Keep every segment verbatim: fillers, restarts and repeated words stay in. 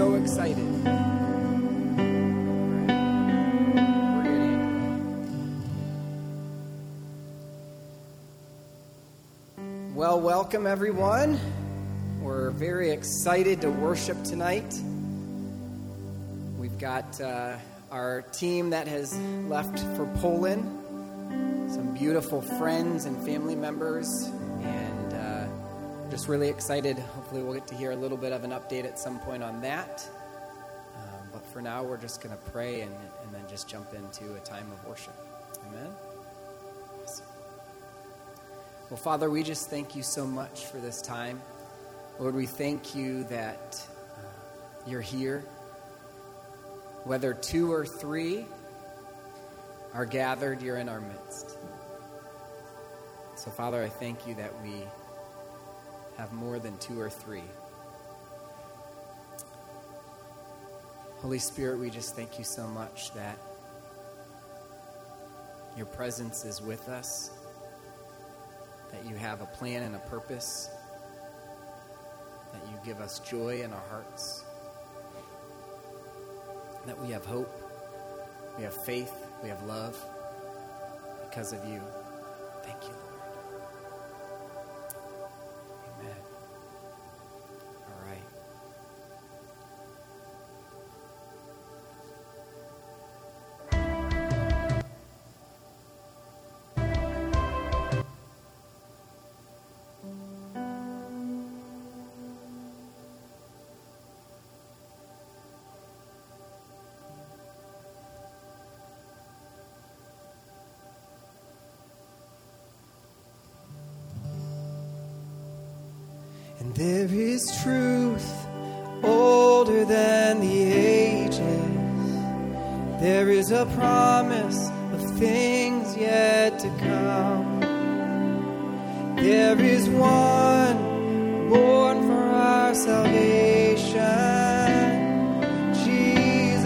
so excited. Well, welcome everyone. We're very excited to worship tonight. We've got uh, our team that has left for Poland, some beautiful friends and family members, and uh, just really excited. Hopefully we'll get to hear a little bit of an update at some point on that. Um, but for now, we're just going to pray and, and then just jump into a time of worship. Amen. Awesome. Well, Father, we just thank you so much for this time. Lord, we thank you that uh, you're here. Whether two or three are gathered, you're in our midst. So, Father, I thank you that we have more than two or three. Holy Spirit, we just thank you so much that your presence is with us, that you have a plan and a purpose, that you give us joy in our hearts, that we have hope, we have faith, we have love because of you. Thank you, Lord. Amen. All right. And there is truth older than the ages. There is a promise of things yet to come. There is one born for our salvation. Jesus,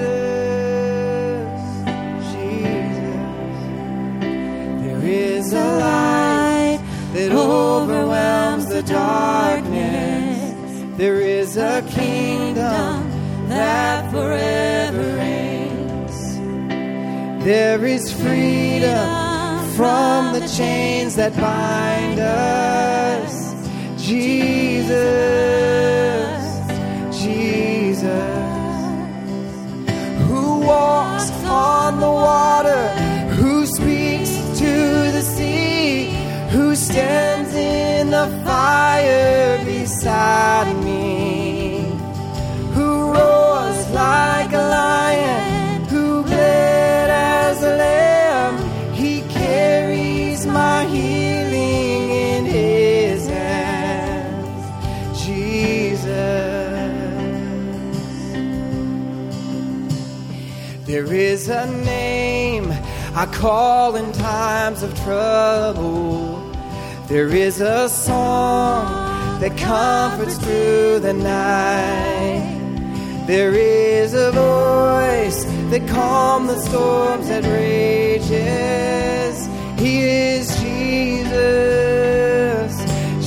Jesus. There is a light that overwhelms the darkness. There is a kingdom that forever reigns. There is freedom from the chains that bind us. Jesus, Jesus, who walks on the water, who speaks to the sea, who stands in the fire beside me, who roars like a lion, who bled as a lamb. He carries my healing in his hands. Jesus. There is a name I call in times of trouble. There is a song that comforts through the night. There is a voice that calms the storms that rages. He is Jesus,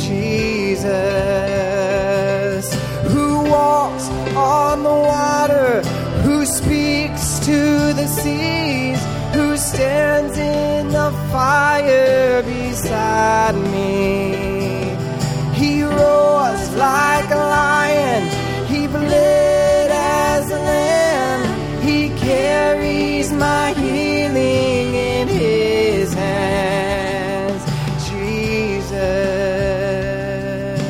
Jesus, who walks on the water, who speaks to the seas, who stands in the fire beside me. He roars like a lion, he bled as a lamb. He carries my healing in his hands. Jesus,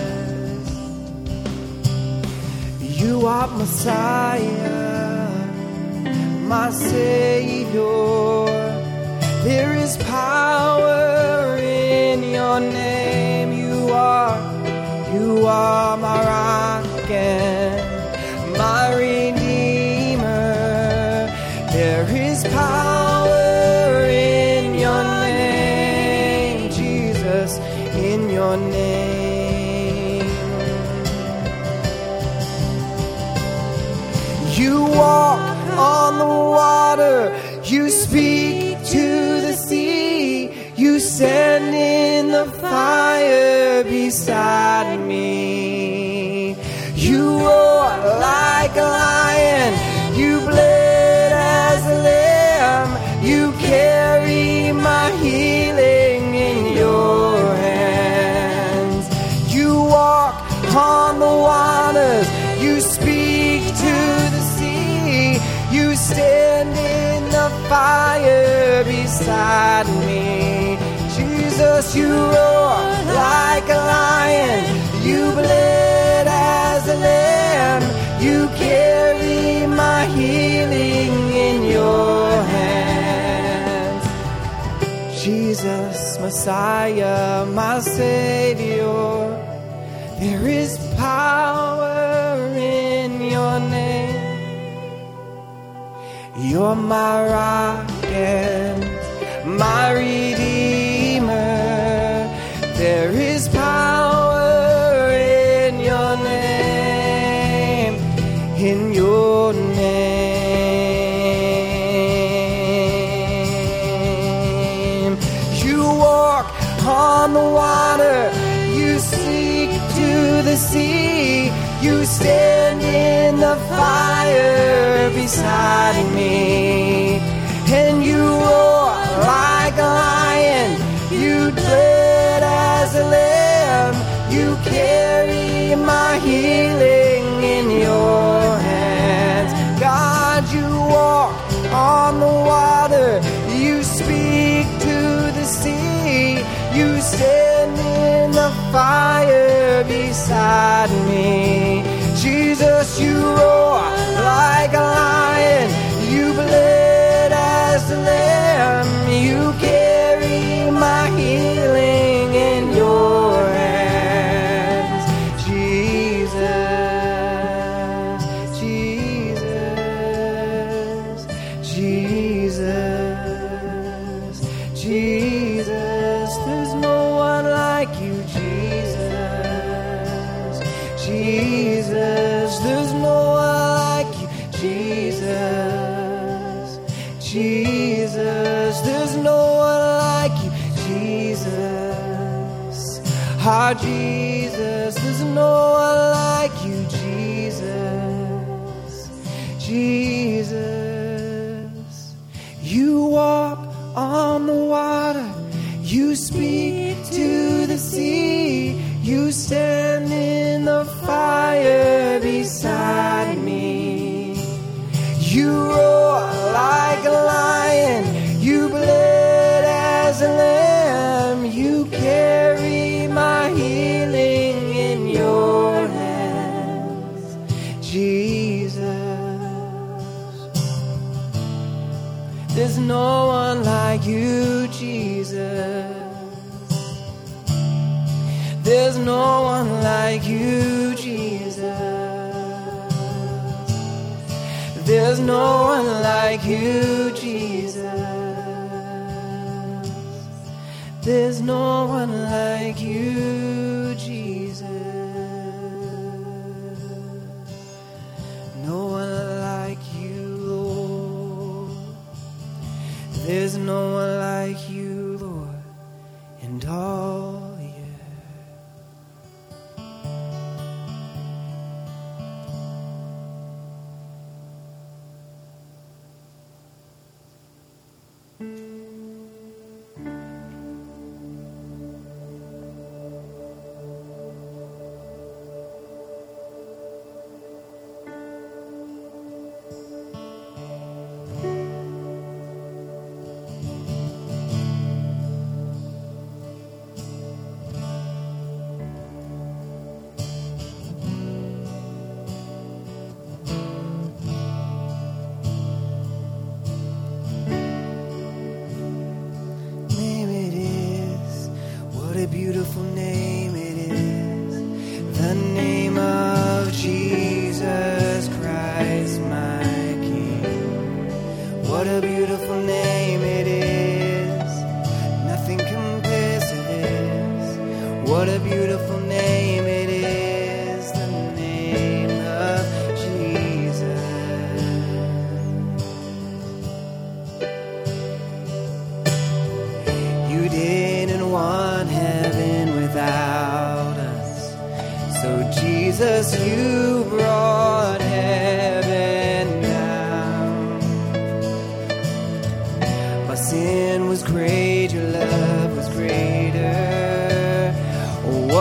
you are Messiah, my Savior. There is power in your name. You are, you are my rock and my Redeemer. There is power in your name, Jesus, in your name. You walk on the water, you speak to the sea, you stand in the fire beside me. You roar like like a lion. You bled as a lamb. You carry my healing in your hands. You walk on the waters. You speak to the sea. You stand in the fire beside me. Jesus, you roar like a lion. You bled as a lamb. You carry my healing in your hands. Jesus, Messiah, my Savior, there is power in your name. You're my rock and my Redeemer. There is power in your name, in your name. You walk on the water. You speak to the sea. You stand in the fire beside me. And you roar like a lion. You bled as a lamb. You carry my healing in your hands. God, you walk on the water. You speak to the sea. You stand in the fire beside me. Jesus, you roar like a lion. You bled as a lamb. You carry my healing in your hands. Jesus, Jesus, Jesus, Jesus. There's no one like you, Jesus. Jesus, there's no one like you, Jesus. Jesus, there's no one like you, Jesus. Ah, Jesus, there's no one like you, Jesus. Jesus, you walk on the water. You speak to the sea. You stand in the fire beside me. You roar like a lion. You bled as a lamb. You carry my healing in your hands. Jesus, there's no one like you, Jesus. There's no one like you, Jesus. There's no one like you, Jesus. There's no one like you, Jesus. No one like you, Lord. There's no one like you, Lord, and all. Beautiful name it is, the name of Jesus Christ, my King. What a beautiful name it is, nothing compares to this. What a beautiful name it is, the name of Jesus. You didn't want heaven without us, so Jesus, you brought heaven.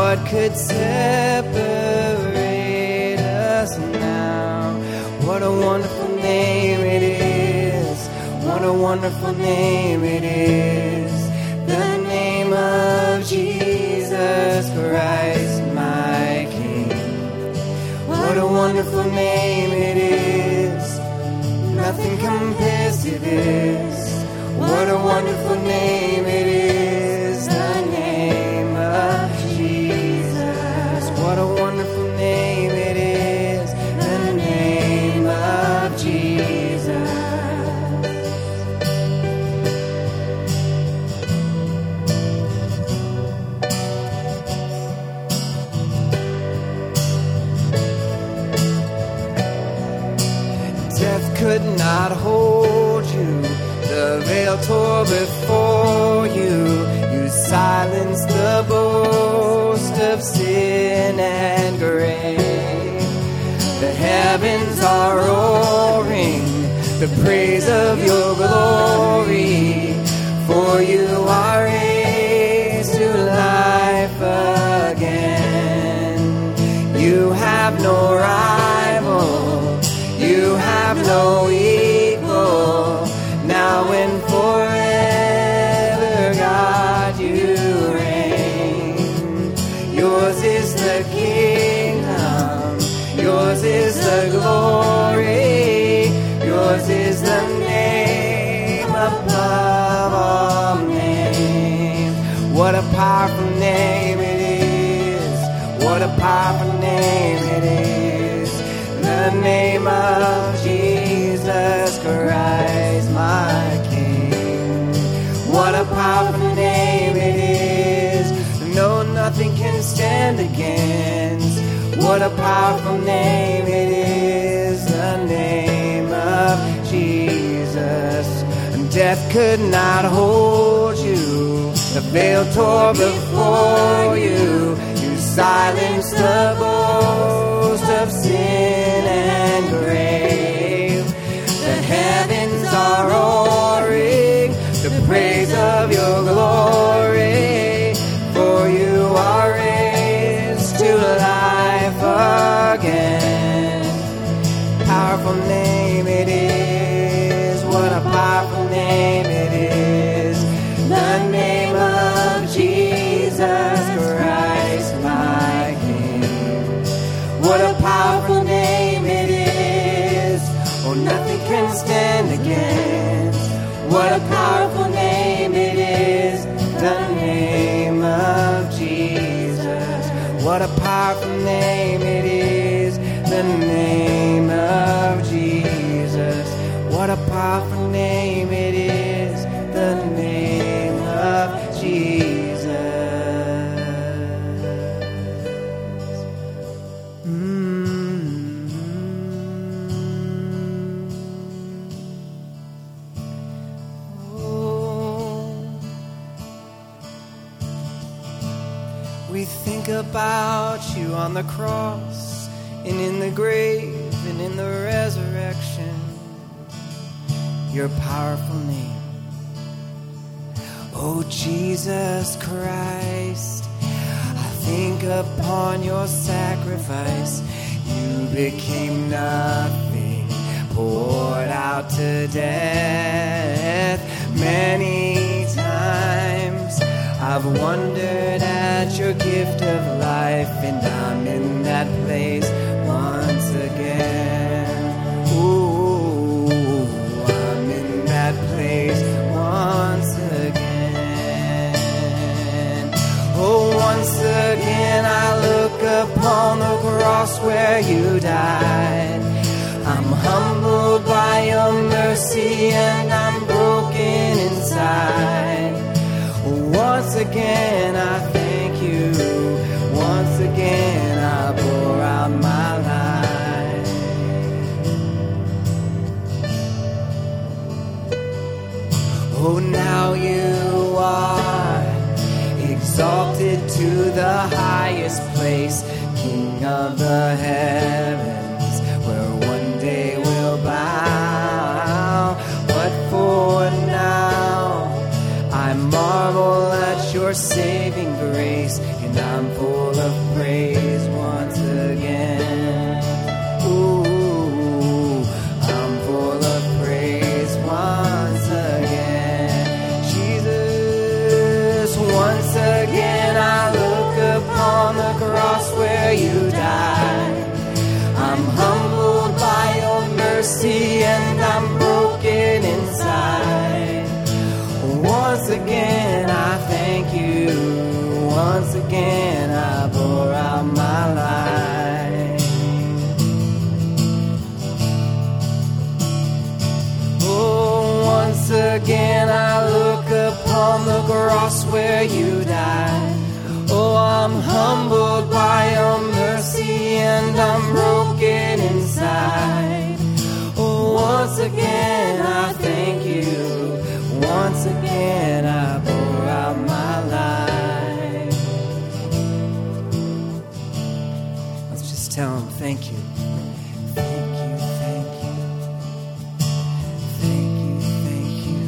what could separate us now? What a wonderful name it is. What a wonderful name it is. The name of Jesus Christ, my King. What a wonderful name it is. Nothing compares to this. What a wonderful name it is. The name of Jesus. What a wonderful name it is. The name of Jesus. Death could not hold you. The veil tore before you. You silenced the boast of sin and grave. The heavens are roaring the praise of your glory. For you are raised to life again. You have no rival. You have no equal. Now and forever, God, you reign. Yours is the kingdom. Yours is the glory. Yours is the name above all names. What a powerful name it is. What a powerful name it is. The name of Jesus Christ, my King. What a powerful name it is. No, nothing can stand against. What a powerful name it is. The name of Jesus. And death could not hold you. The veil tore before you. You silenced the boast of sin and grave. The heavens are roaring the praise of your glory. For you are raised to life again. Powerful name it is. What a powerful name it is. The name of Jesus Christ, my King. What a powerful name it is. Oh, nothing can stand against. What a powerful name it is. The name of Jesus. What a powerful name it is. The name of Jesus. What a powerful name it is. The name of Jesus. Mm-hmm. Oh. We think about you on the cross and in the grave and in the resurrection. Your powerful name. Oh, Jesus Christ, I think upon your sacrifice. You became nothing, poured out to death. Many times I've wondered at your gift of life, and I'm in that place once again. Ooh, I'm in that place once again. Oh, once again I look upon the cross where you died. I'm humbled by your mercy and I'm broken inside. Once again I thank you. Once again I pour out my life. Oh, now you are exalted to the highest place, King of the heavens, where one day we'll bow. But for now I marvel at your saving amazing grace, and I'm full of praise once again. Ooh, I'm full of praise once again. Jesus, once again I look upon the cross where you died. I'm humbled by your mercy and I'm broken inside. Once again I thank you. Once again I pour out my life. Oh, once again I look upon the cross where you died. Oh, I'm humbled by your mercy and I'm broken inside. Oh, once again I thank you. Once again I pour out my life. Let's just tell him thank you. Thank you, thank you. Thank you, thank you.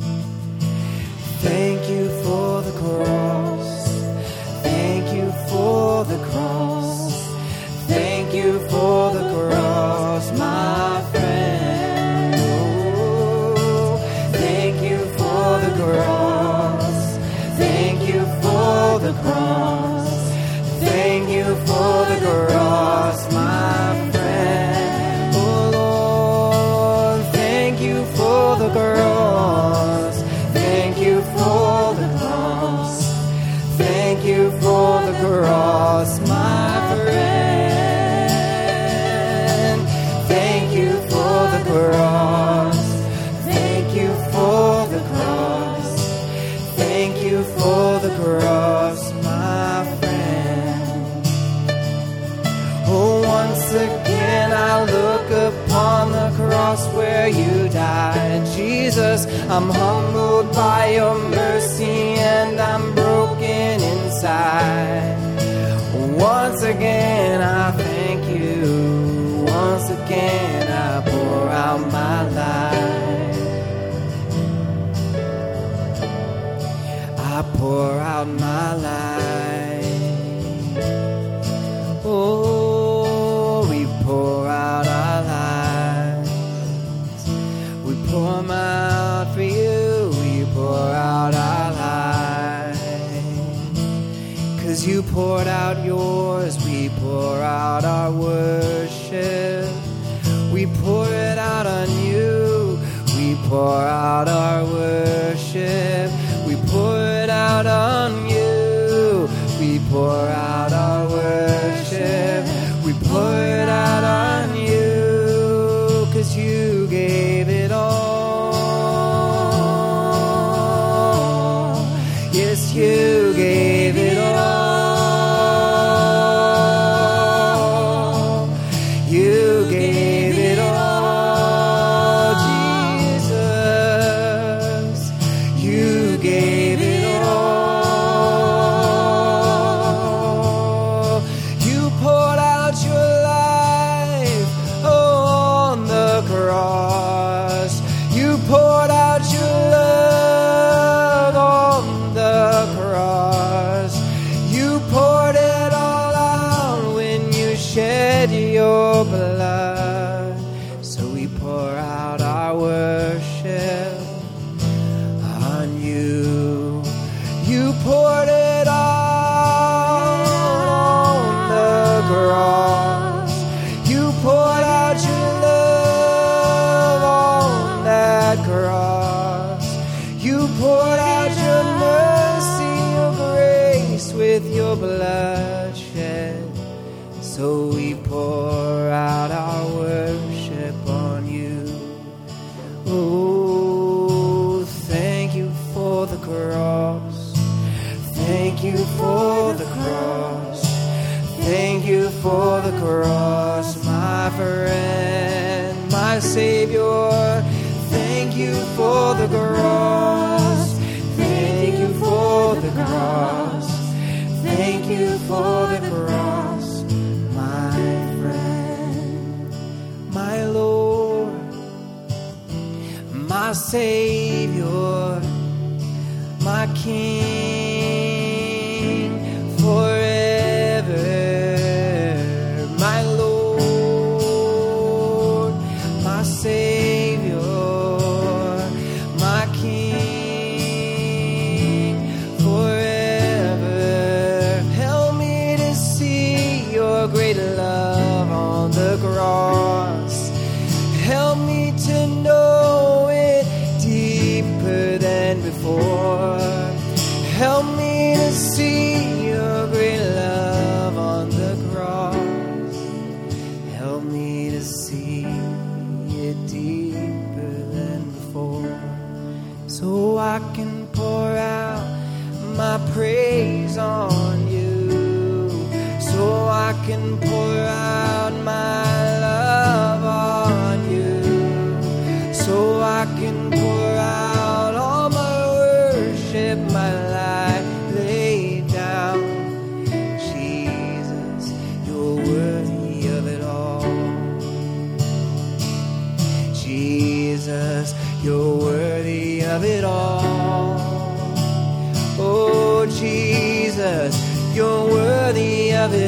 Thank you for the cross. Thank you for the cross. Thank you for the cross, my friend. Oh, thank you for the cross. Thank you for the cross. Thank you for the cross, my friend. Oh Lord, thank you for the cross. Thank you for the cross. Thank you for the cross, my friend. Thank you for the cross. Thank you for the cross. Thank you for the cross, my friend. Oh, once again I look upon the cross where you died. Jesus, I'm humbled by your mercy and I'm broken inside. Once again I thank you. Once again I pour out my life. I pour out my life. Oh, we pour out our lives. We pour them out for you. We pour out our lives. 'Cause you poured out yours. We pour out our worship. We pour it out on you. We pour out our worship. We pour it out on you. We pour out our worship. We pour it out on you. 'Cause you gave it all. Yes, you gave it all. You gave it all, Jesus. You gave it all. You poured out your life on the cross. You poured out your love on the cross. You poured it all out when you shed your blood. So we pour out our worship on you. You poured it all on the cross. You poured out your love on that cross. You poured out your mercy, your grace with your blood shed. So we pour out our worship on you. Oh, thank you for the cross. Thank you for the cross. Thank you for the cross, my friend, my Savior. Thank you for the cross. Thank you for the cross. Thank you for the cross, my friend, my Lord, my Savior, my King. can pour out my love on you, so I can pour out all my worship, my life laid down. Jesus, you're worthy of it all. Jesus, you're worthy of it all. Oh, Jesus, you're worthy of it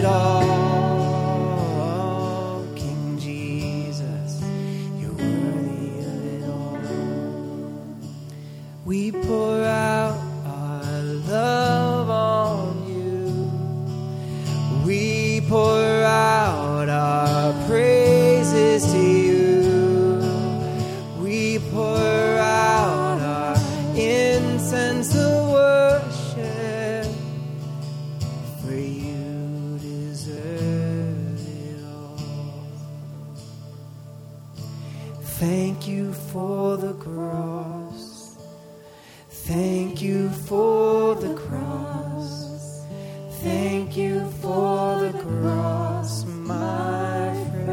all. King Jesus, you're worthy of it all. We pour out our love on you. We pour out our praises to you. We pour out our incense of worship, for you deserve it all. Thank you for the cross. Thank you for the cross. Thank you for the cross, my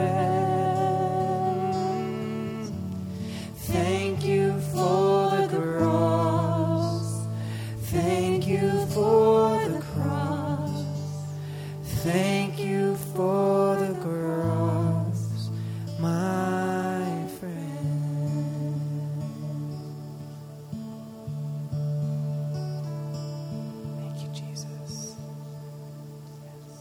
friend. Thank you for the cross. Thank you for the cross. Thank you for the cross, my friend. Thank you, Jesus. Yes.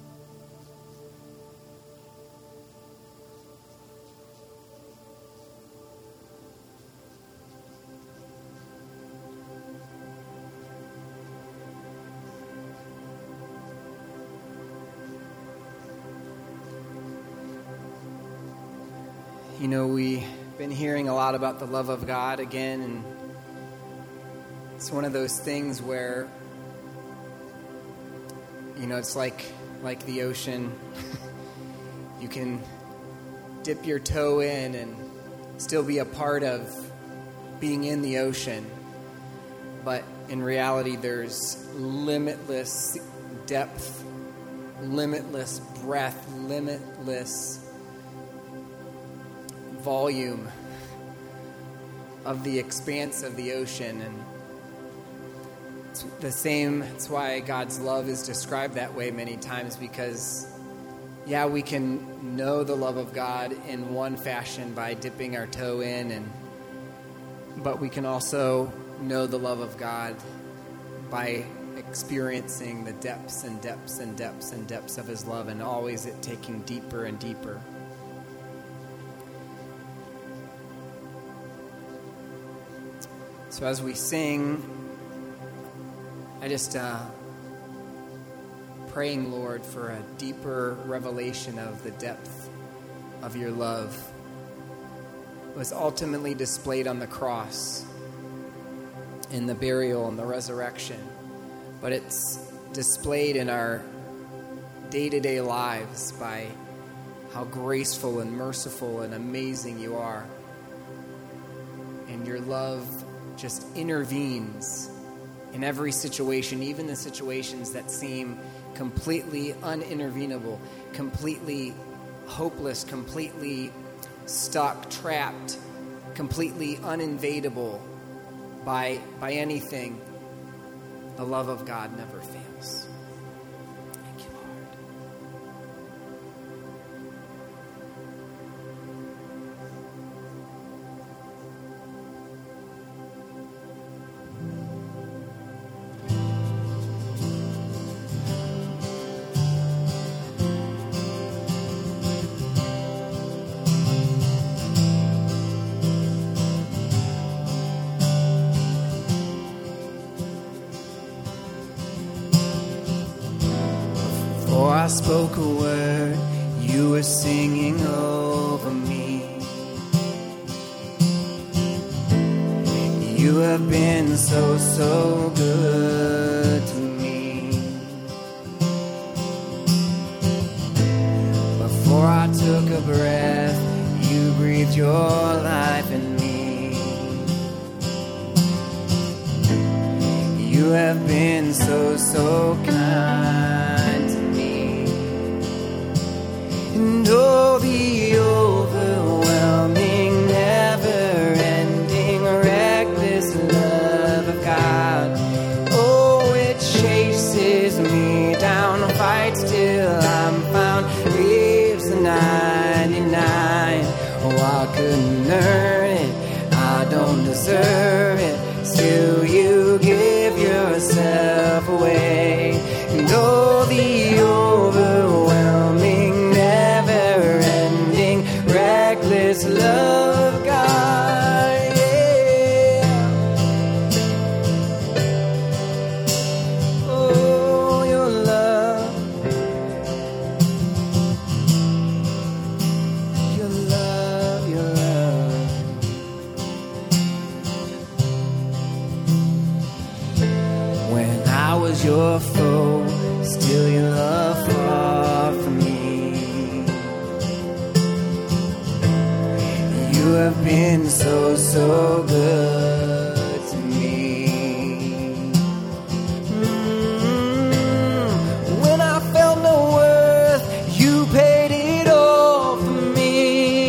You know, we've been hearing a lot about the love of God again, and it's one of those things where, you know, it's like like the ocean. You can dip your toe in and still be a part of being in the ocean, but in reality there's limitless depth, limitless breadth, limitless volume of the expanse of the ocean. And it's the same, it's why God's love is described that way many times, because yeah, we can know the love of God in one fashion by dipping our toe in, and but we can also know the love of God by experiencing the depths and depths and depths and depths of his love, and always it taking deeper and deeper. So as we sing, I just uh, praying, Lord, for a deeper revelation of the depth of your love. It was ultimately displayed on the cross, in the burial and the resurrection, but it's displayed in our day-to-day lives by how graceful and merciful and amazing you are. And your love just intervenes in every situation, even the situations that seem completely unintervenable, completely hopeless, completely stuck, trapped, completely uninvadable by, by anything. The love of God never fails. Thank you, Lord. I spoke a word, you were singing over me. You have been so, so good to me. Before I took a breath, you breathed your life in me. You have been so, so kind to me. fights till I'm found, leaves the ninety-nine. Oh, I couldn't earn it, I don't deserve it, still you give yourself away. And oh, the overwhelming, never-ending, reckless love of God, yeah. Oh, your love, your love, your love. When I was your foe, still your love fought for me. You have been so, so good to me. Mm, when I felt no worth, you paid it all for me.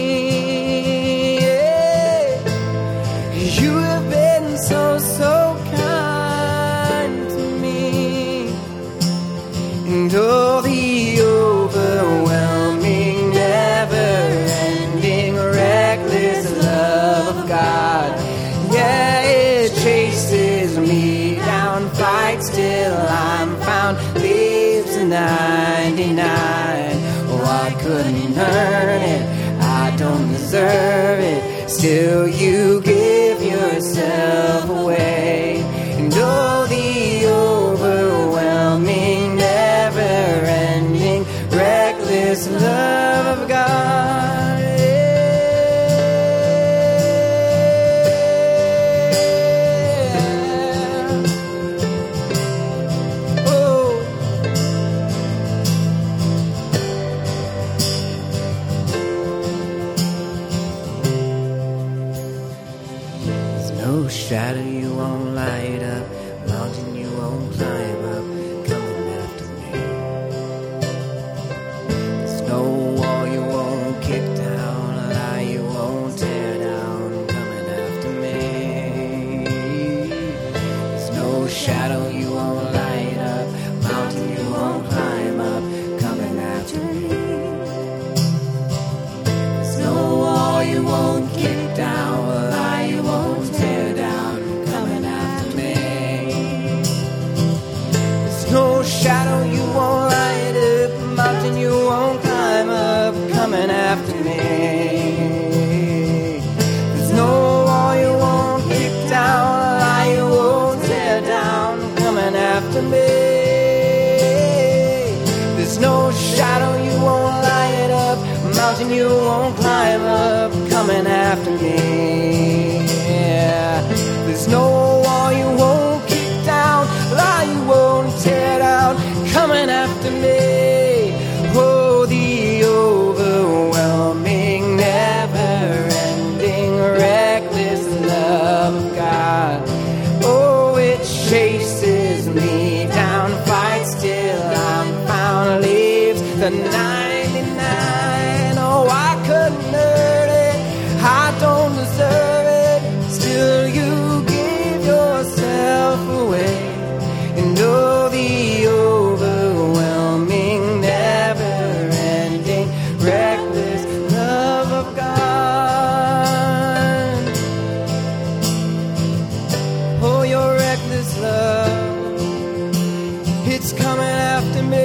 Yeah. You have been so, so kind to me. And oh, the overwhelming, never-ending, reckless love of God, yeah, it chases me down, fights till I'm found, leaves the ninety-nine. Oh, I couldn't earn it, I don't deserve it, still you give yourself away. And oh, the overwhelming, never-ending, reckless love of God, yeah. Oh, there's no shadow you won't light up, mountain you won't climb up, coming after me. There's no wall you won't kick down, a lie you won't tear down, coming after me. There's no shadow you won't light up, mountain you won't climb up, coming after me. There's no wall you won't kick down, a lie you won't tear down, coming after me. There's no shadow you won't light up, mountain you won't climb up, coming after me. There's no wall you won't kick down, a lie you won't tear down, coming after me. There's no shadow you won't light up, mountain you won't climb up, coming after me. Yeah. There's no wall you won't kick down, lie you won't tear down, coming after me. Oh, the overwhelming, never-ending, reckless love of God. Oh, it chases me down, fights till I'm found, leaves the ninety-nine. Oh, I couldn't earn it, I don't deserve it, still you give yourself away. And oh, the overwhelming, never-ending, reckless love of God. Oh, your reckless love, it's coming after me.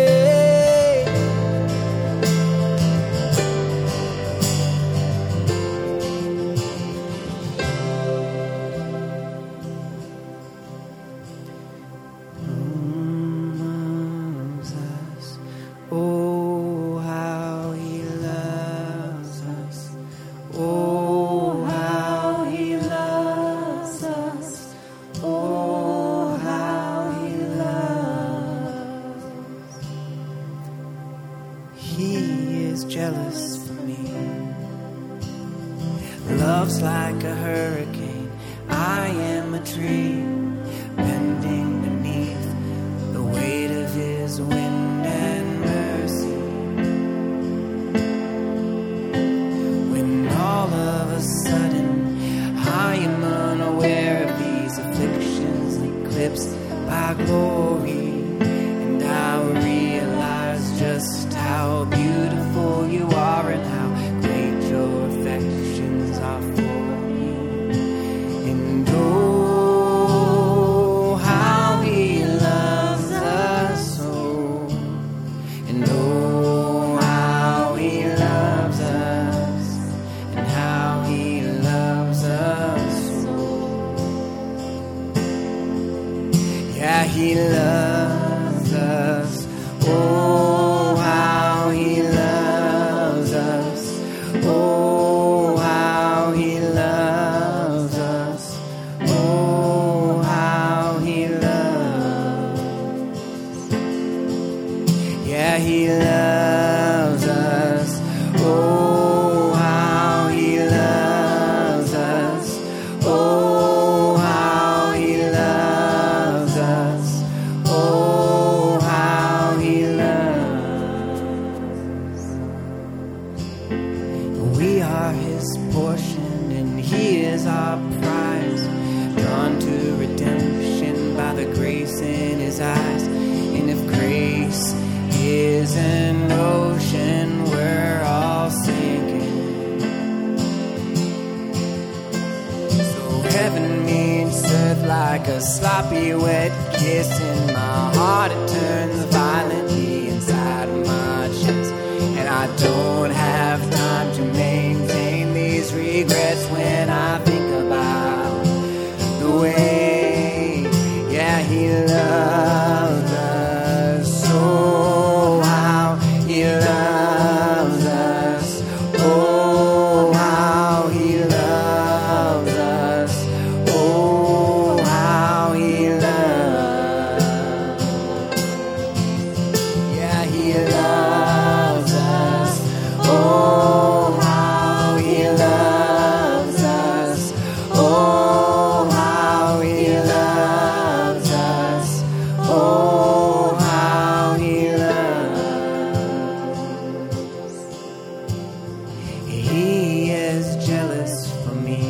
Oh, how he loves us. Oh, how he loves us. Oh, how he loves. He is jealous for me. Love's like a hurricane, I am a tree, bending beneath the weight of his wind and mercy. When all of a sudden I am unaware of these afflictions eclipsed by glory, and I realize Yeah, he loves us. Oh, how he loves us. Oh, how he loves us. Oh, how he loves. We are his portion and he is our prize, drawn to redemption by the grace in his eyes. And if grace is an ocean, we're all sinking. So heaven meets earth like a sloppy wet kiss. In my heart it turns violently inside of my chest. And I don't have time to maintain these regrets when I think about the way, yeah, he loves us. Oh, how he loves us. Oh, how he loves us. Oh, how he loves. Yeah, he loves us. Oh, how he loves us. Oh, how he loves us. Oh, how he loves. He is jealous for me.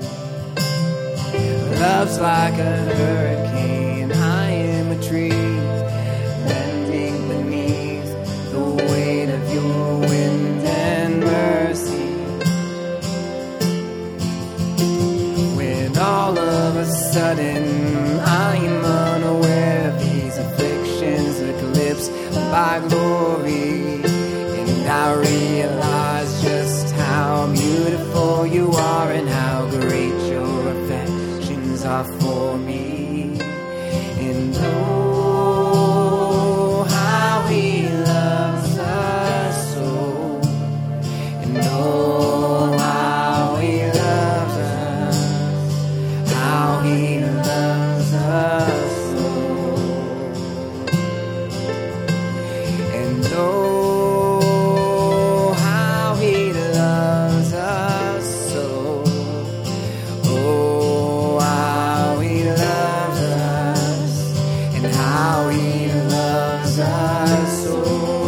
Love's like a hurricane. I am a tree bending beneath the weight of your wind and mercy. When all of a sudden I'm unaware of these afflictions eclipsed by glory, and I realize just how beautiful you are and how great your affections are for me. And oh, how he loves us so. And oh, how he loves us. How he loves us so. And oh, how he loves us so. Oh, how he loves us. And how he loves us so.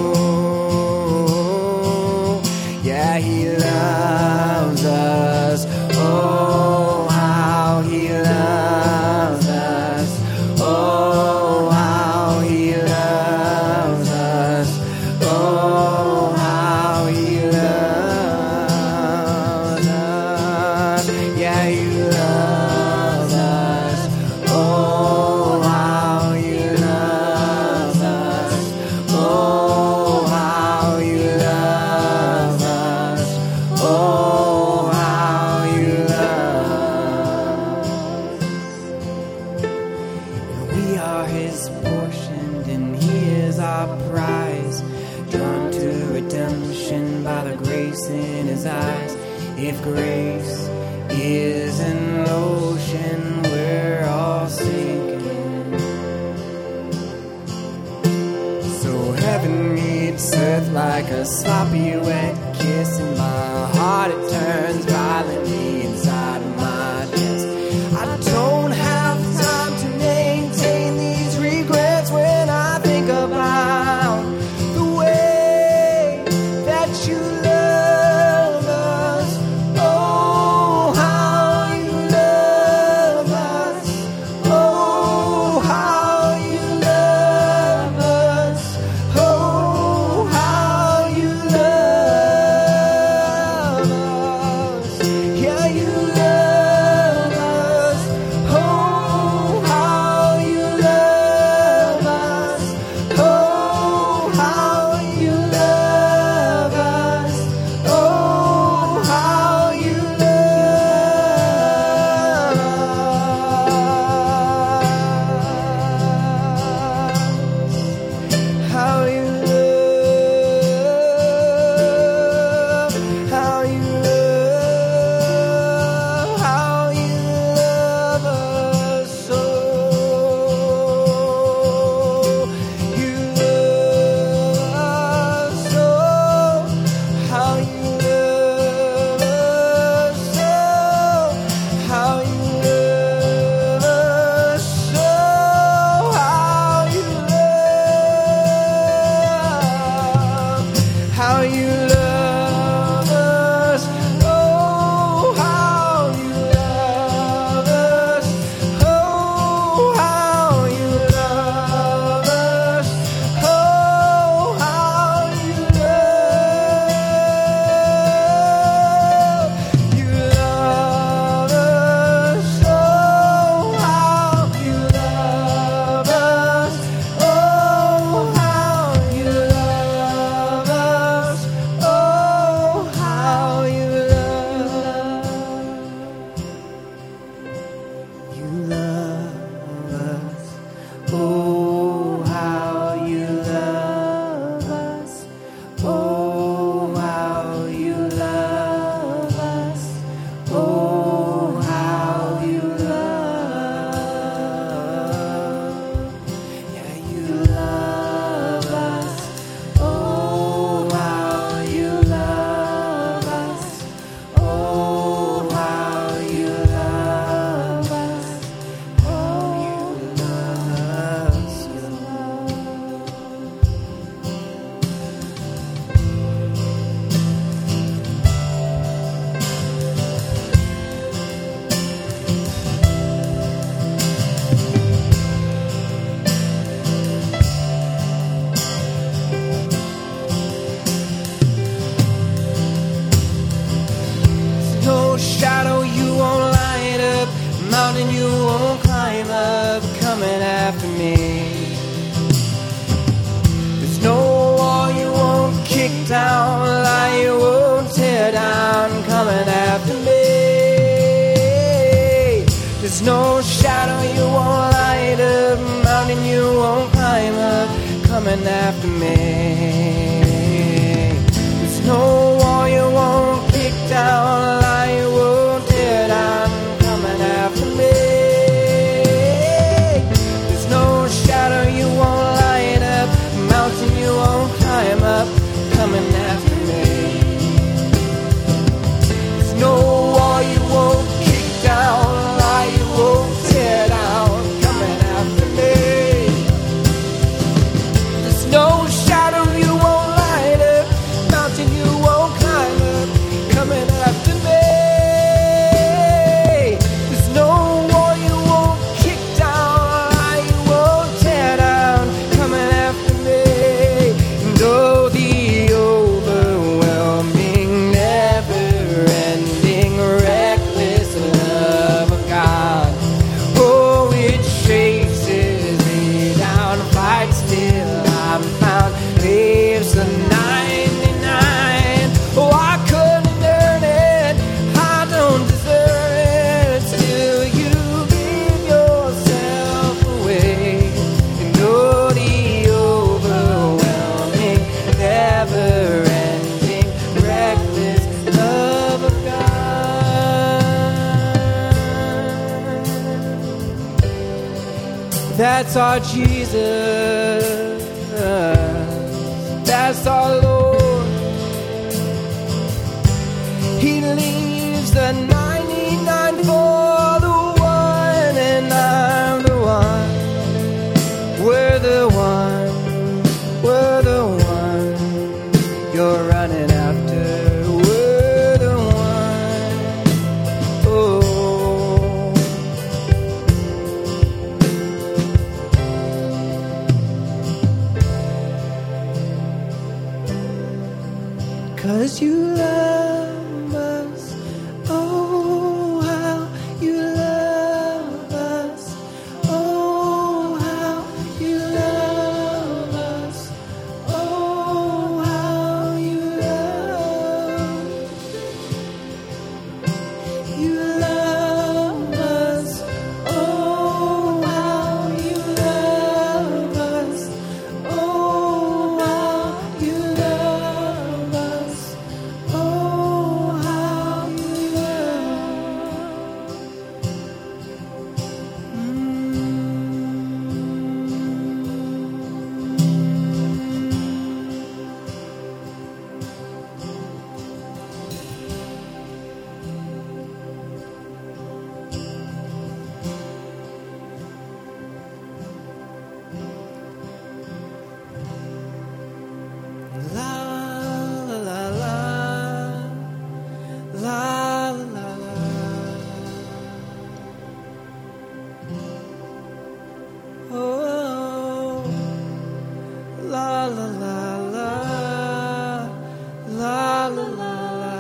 Yeah, he loves us. Oh, how he loves us. Oh, how he loves us. Oh, how he loves us. Yeah, he loves us. Oh, how he loves us. Oh, how he loves us. Oh, how he loves. We are his portion and he is our prize, drawn to redemption by the grace in his eyes. If grace is an ocean, we're all sinking. So heaven meets earth like a sloppy wet kiss. In my heart it turns violently inside of my chest. I don't have time to maintain these regrets when I think about the way that you love us. Oh, how you love us. Oh, how you love us. Oh, how you love us. no shadow you won't light up, mountain you won't climb up, coming after me. There's no wall you won't kick down, lie you won't tear down, coming after me. There's no shadow you won't light up, mountain you won't climb up, coming after me. There's no wall you won't kick down, lie you won't tear down, coming after me. There's no shadow you won't light up, mountain you won't climb up, coming after me. There's no wall you won't kick down, lie you won't tear down, coming after me. And oh, the overwhelming, never-ending, reckless love of God. Oh, it chases me down, fights till I'm found, leaves the ninety-nine. Oh, I couldn't earn it, I don't deserve it, till you give yourself away. And oh, the overwhelming, never-ending, reckless love of God. That's our Jesus, that's our Lord. He leaves the ninety-nine for the one, and I'm the one. We're the one, we're the one you're running after. We're the one. Oh. Cause you love us, oh how you love us, oh how you love us, oh how you love, you love us, oh how you love us, oh how you love us. Oh, how you love. La la la la. La la la la. Oh, la la la la. La la la la.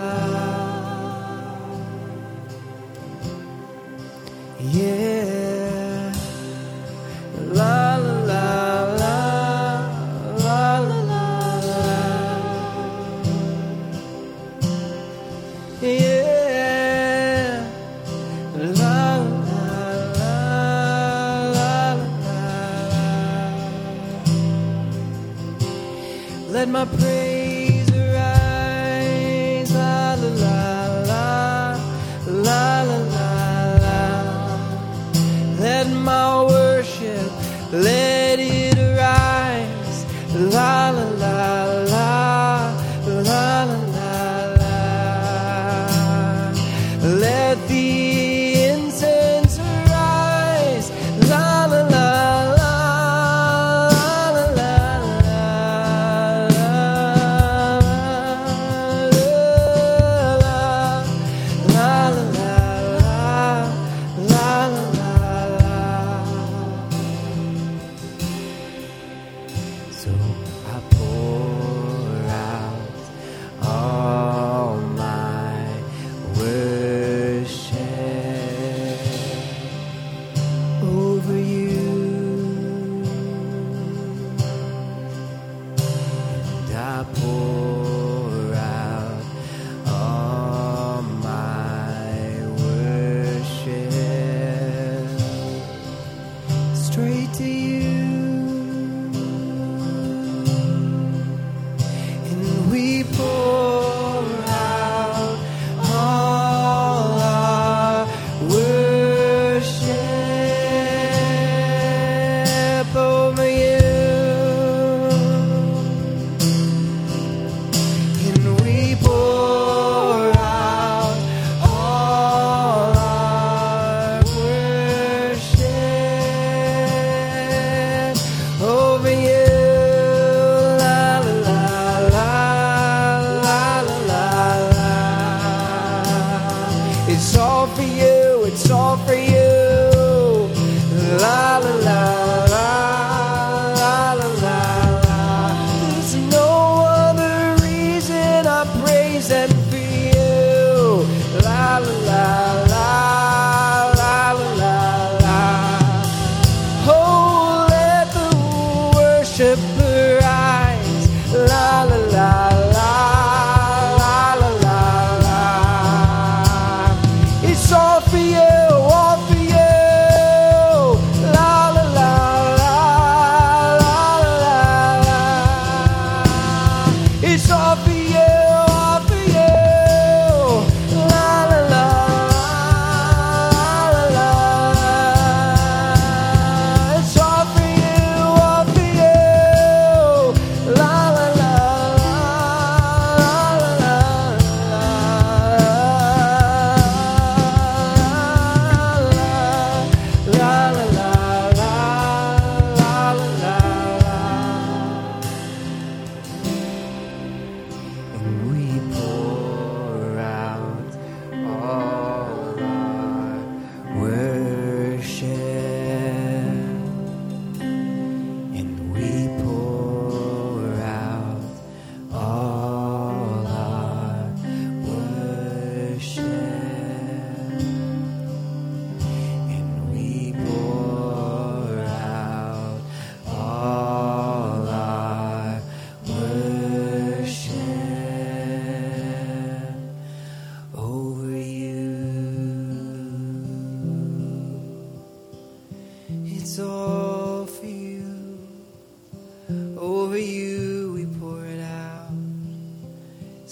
Yeah. La la la la. La la la la. Yeah, la la la la la. Let my praise arise, la la la la, la la la la. Let my worship, let it arise, la la la la, la la la. Let the incense arise, la la la la, la la la la, la la la la, la la la. So I pour out all my worship over you, and I pour out all my worship.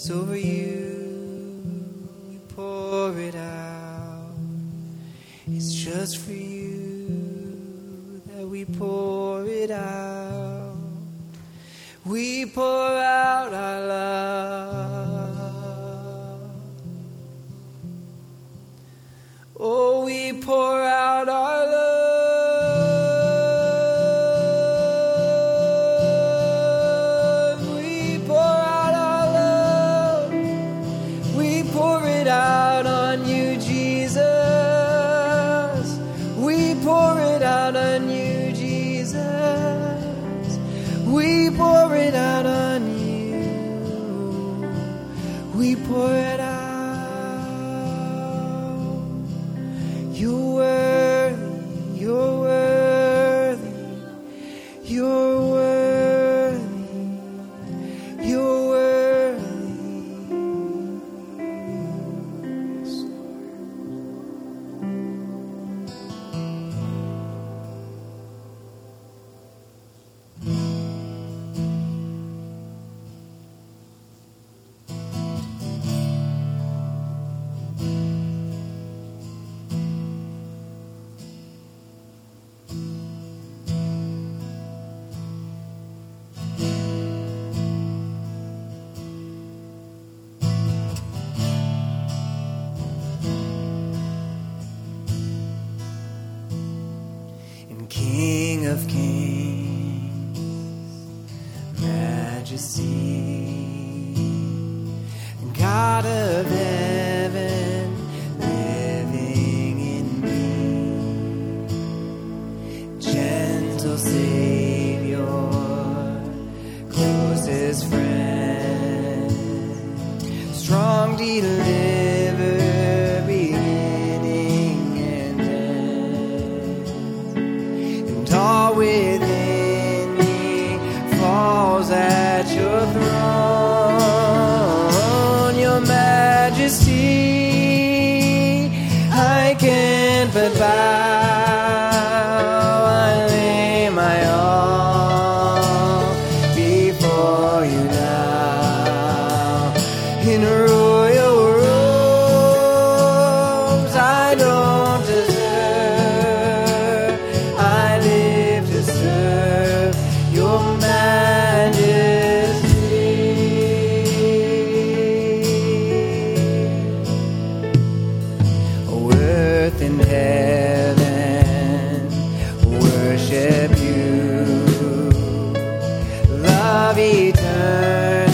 It's over you, we pour it out. It's just for you that we pour it out. We pour out our love. Oh, we pour out our love. We pour it out. You're worthy, you're worthy, you're worthy, you're worthy. Yes, King of kings, majesty, God of heaven, living in me, gentle Savior, closest friend, strong deliverer, beginning and end. All within me falls at your throne, your majesty. I can't but bow. I lay my all before you now. In royal robes I don't deserve. I live to serve your majesty. Earth and heaven worship you. Love eternal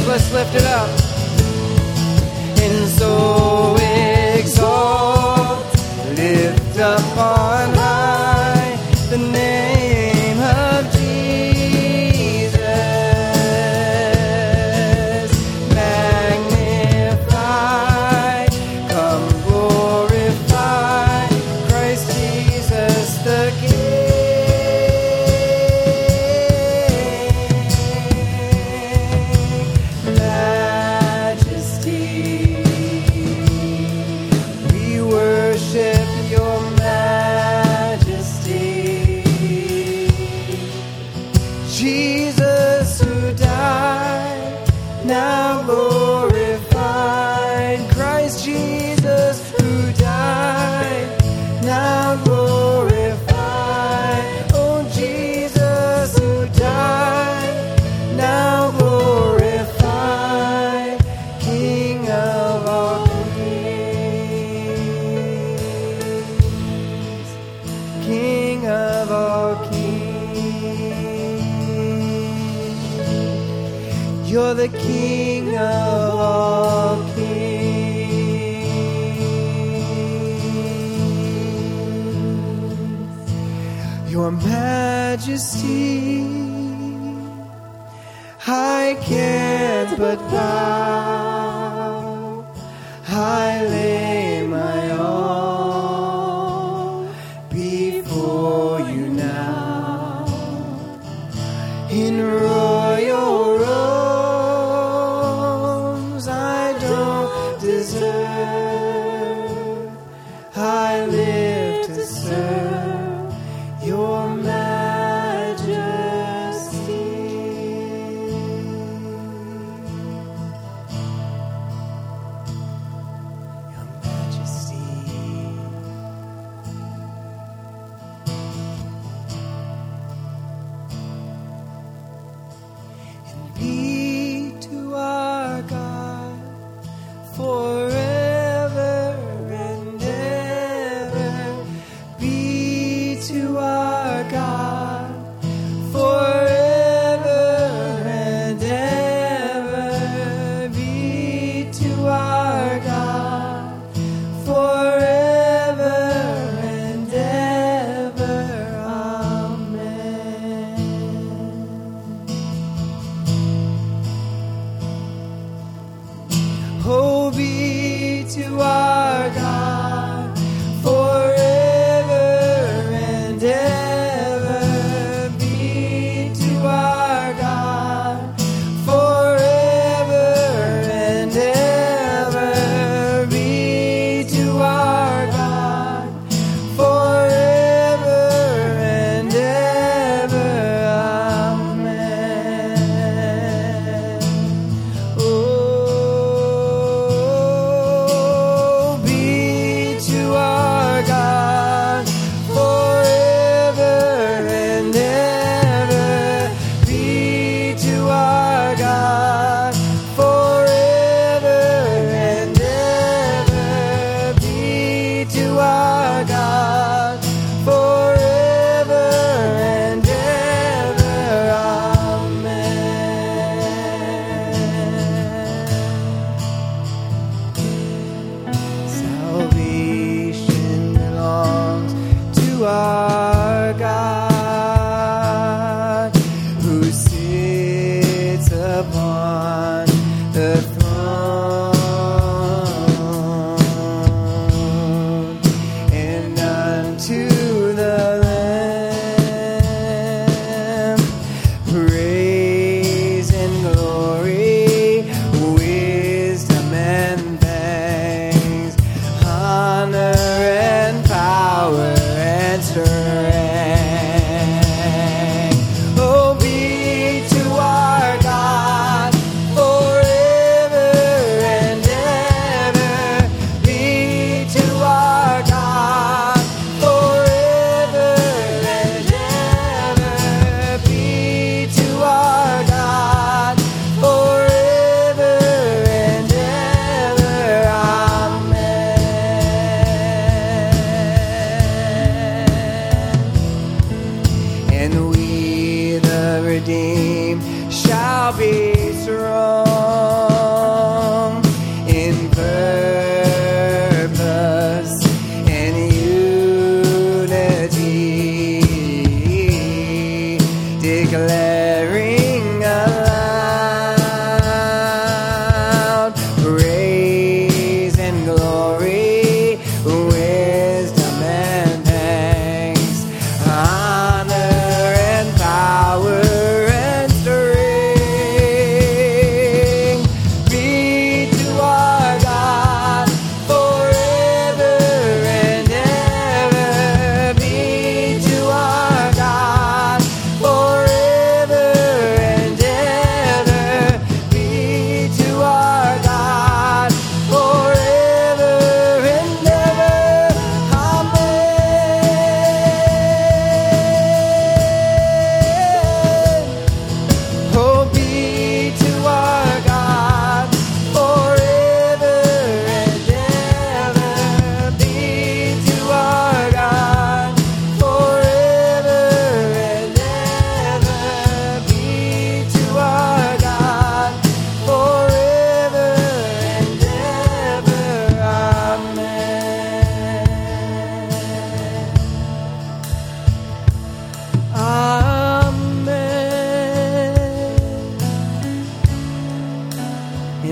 let's lift it up. And so exalt, lift up on high the name of Jesus. Magnify, come glorify Christ Jesus the King. Now glorified, Christ Jesus who died, now glorified. Oh, Jesus who died, now glorified, King of all kings, King of all kings. You're the King of all kings. Your Majesty, I can't but bow. I lay my all before you now in royal robes. I don't deserve. I live to serve your majesty. Your majesty. And be to our God forever and ever. Be to our God forever and ever. Be to our God forever and ever. Amen. Oh, be to our God forever and ever. Be to our God forever and ever. Be to our God forever and ever. Amen. Oh,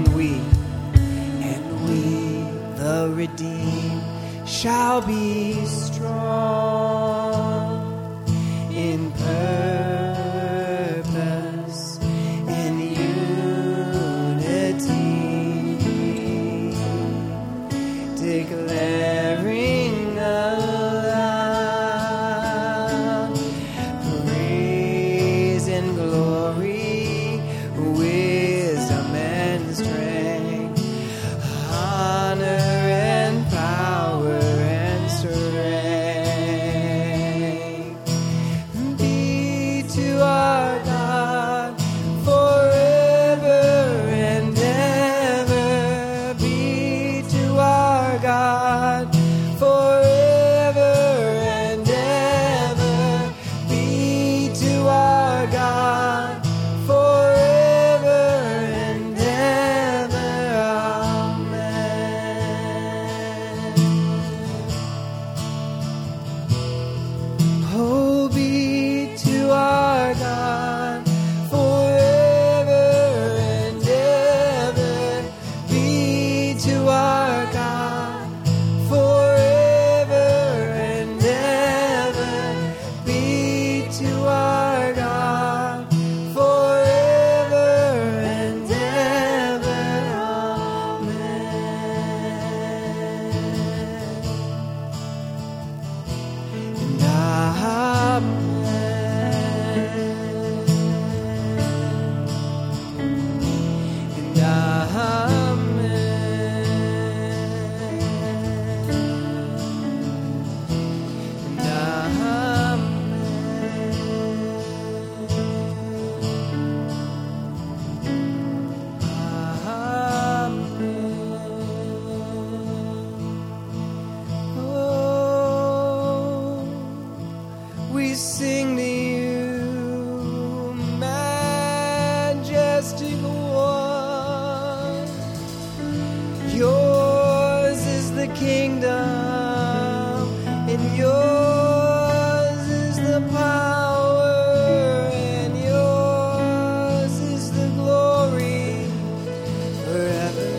and we, and we, the redeemed, shall be strong in purpose and unity, declaring aloud praise and glory, wisdom and strength, honor and power and strength be to our God forever and ever. Be to our God forever and ever. Be to our God forever and ever. Amen. Oh, be to our God forever and ever. Be to our God forever and ever. Be to our God forever and ever. Amen. And we sing to you, majestic one. Yours is the kingdom, and yours is the power, and yours is the glory forever.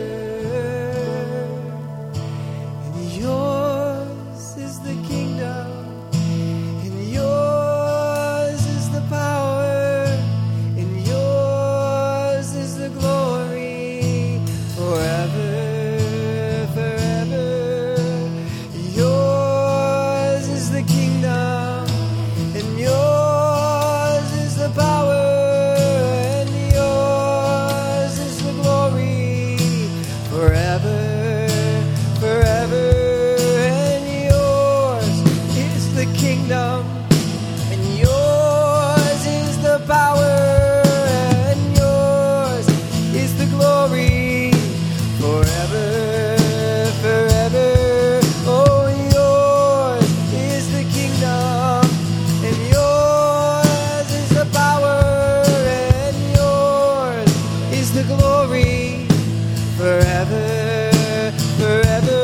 And yours is the kingdom, and yours is the power, and yours is the glory forever, forever. Yours is the kingdom, and yours is the power, and yours is the glory forever, forever. And yours is the kingdom, and yours is the power, and yours is the glory forever, forever. Oh, yours is the kingdom, and yours is the power, and yours is the glory forever, forever.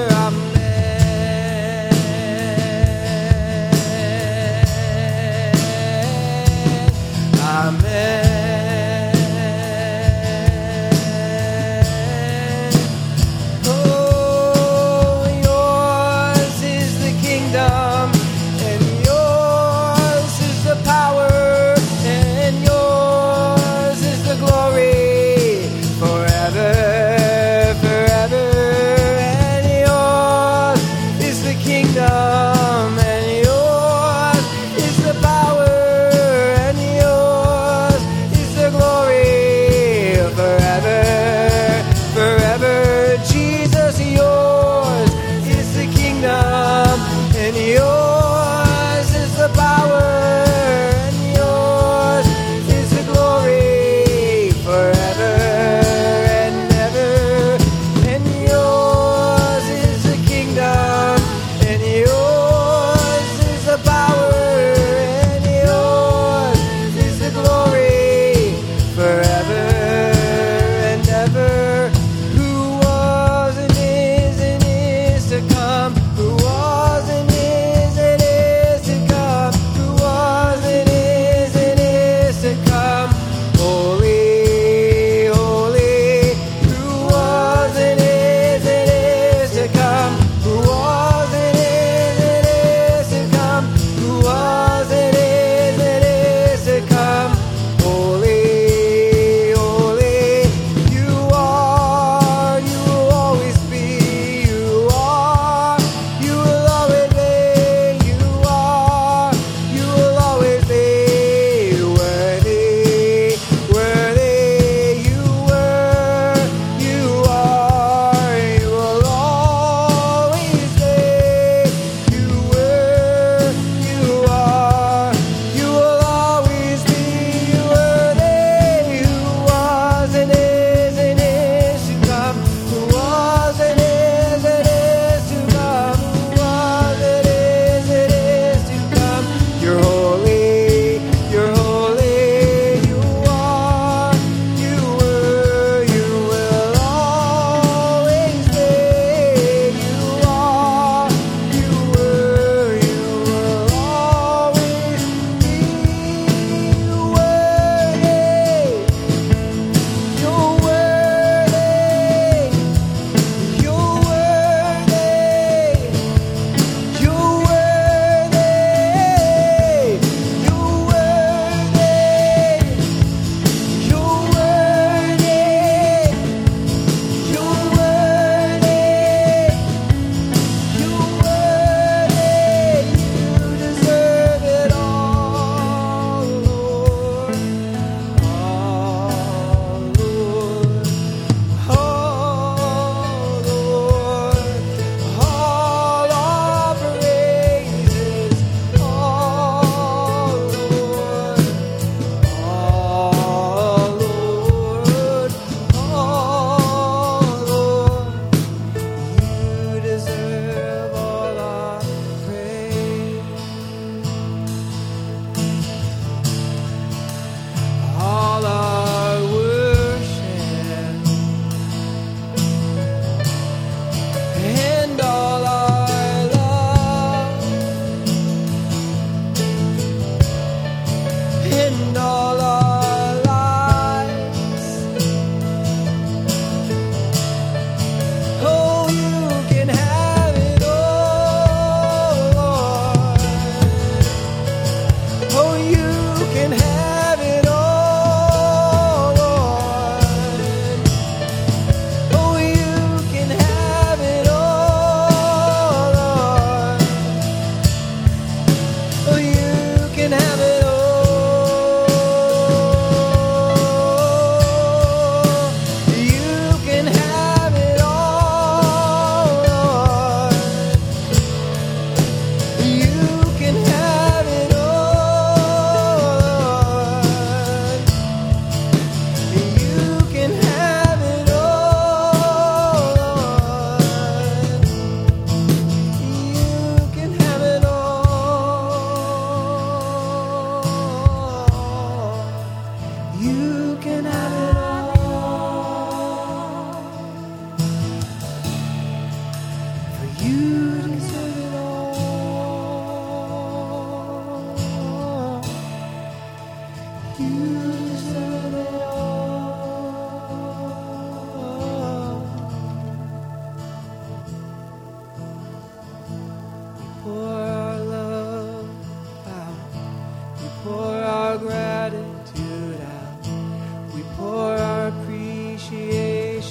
Amen. Oh, yours is the kingdom, and yours is the power, and yours is the glory forever, forever.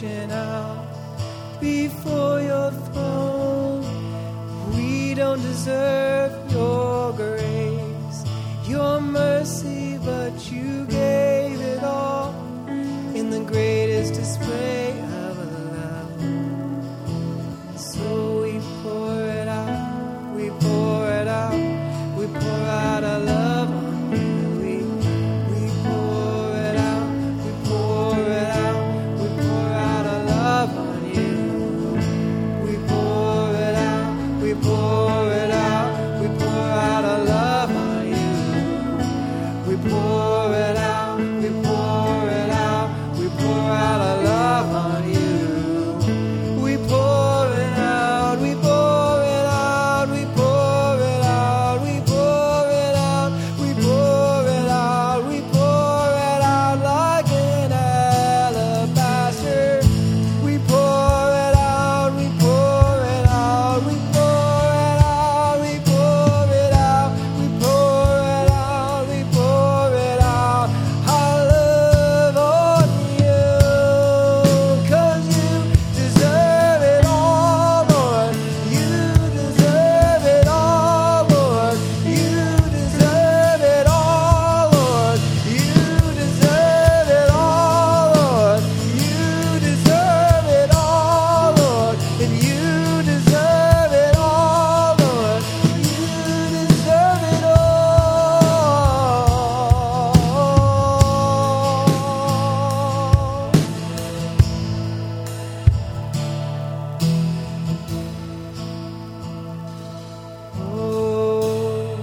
reaching out before your throne. We don't deserve your grace, your mercy, but you gave it all in the greatest display of love. So we pour it out, we pour it out, we pour out our love on you. We, we pour it out, we pour it out, we pour out our love on you. We pour it out, we pour it out, we pour out our love on you. We pour it out, we pour it out, we pour out our love on you. We pour it out, we pour it out, we pour it out, we pour it out, we pour it out, we pour it out like an alabaster. We pour it out, we pour it out, we pour it out, we pour it out, we pour it out, we pour it out. Our love on you, 'cause you deserve it all, Lord. You deserve it all, Lord. You deserve it all, Lord. You deserve it all, Lord. You deserve it all, Lord. And you deserve it all, Lord. You deserve it all. Oh,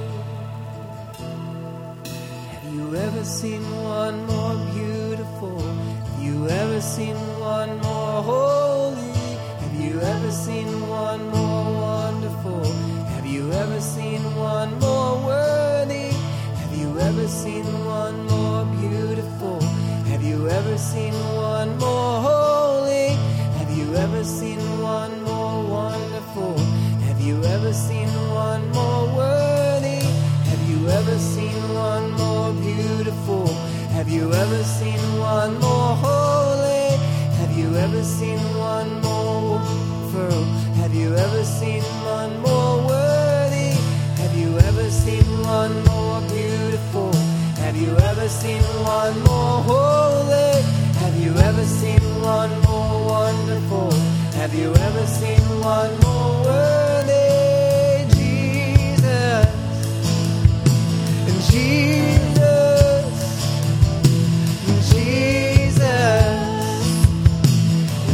have you ever seen one more beautiful? Have you ever seen one more holy? Have you ever seen one more wonderful? Have you ever seen one more worthy? Have you ever seen one more beautiful? Have you ever seen one more holy? Have you ever seen one more wonderful? Have you ever seen one more worthy? Have you ever seen one more beautiful? Have you ever seen one more holy? Have you ever seen one more furrow? Have you ever seen one more worthy? Have you ever seen one more beautiful? Have you ever seen one more holy? Have you ever seen one more wonderful? Have you ever seen one more worthy? Jesus, and Jesus, and Jesus, and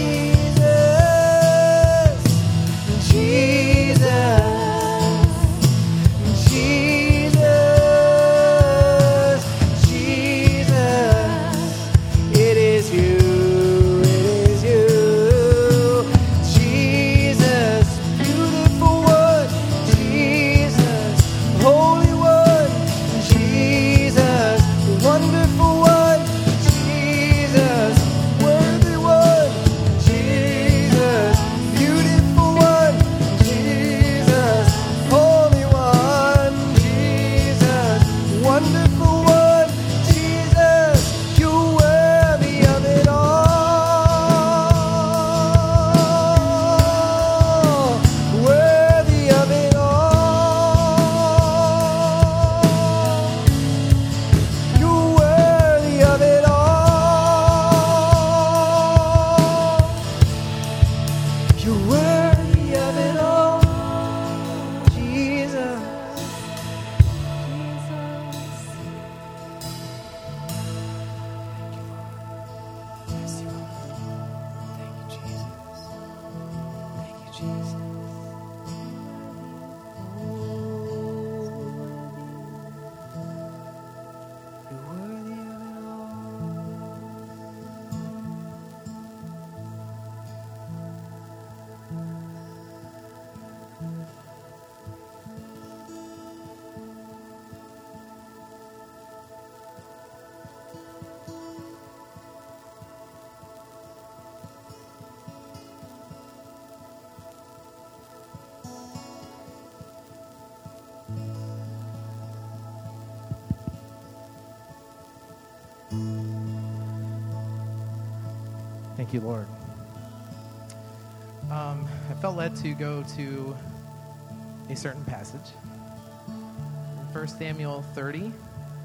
Jesus, and Jesus, and Jesus, Jesus. It is you, it is you, Jesus, beautiful one, Jesus, holy one, Jesus, wonderful one, Jesus, worthy one, Jesus, beautiful one, Jesus, holy one, Jesus, wonderful one, Jesus, you're worthy of it all, worthy of it all, you're worthy of it all, you're worthy of it all, Jesus. Yes, you are. Thank you, Jesus. Thank you, Jesus. You're worthy of it all. Thank you, Lord. Um, I felt led to go to a certain passage. In First Samuel thirty.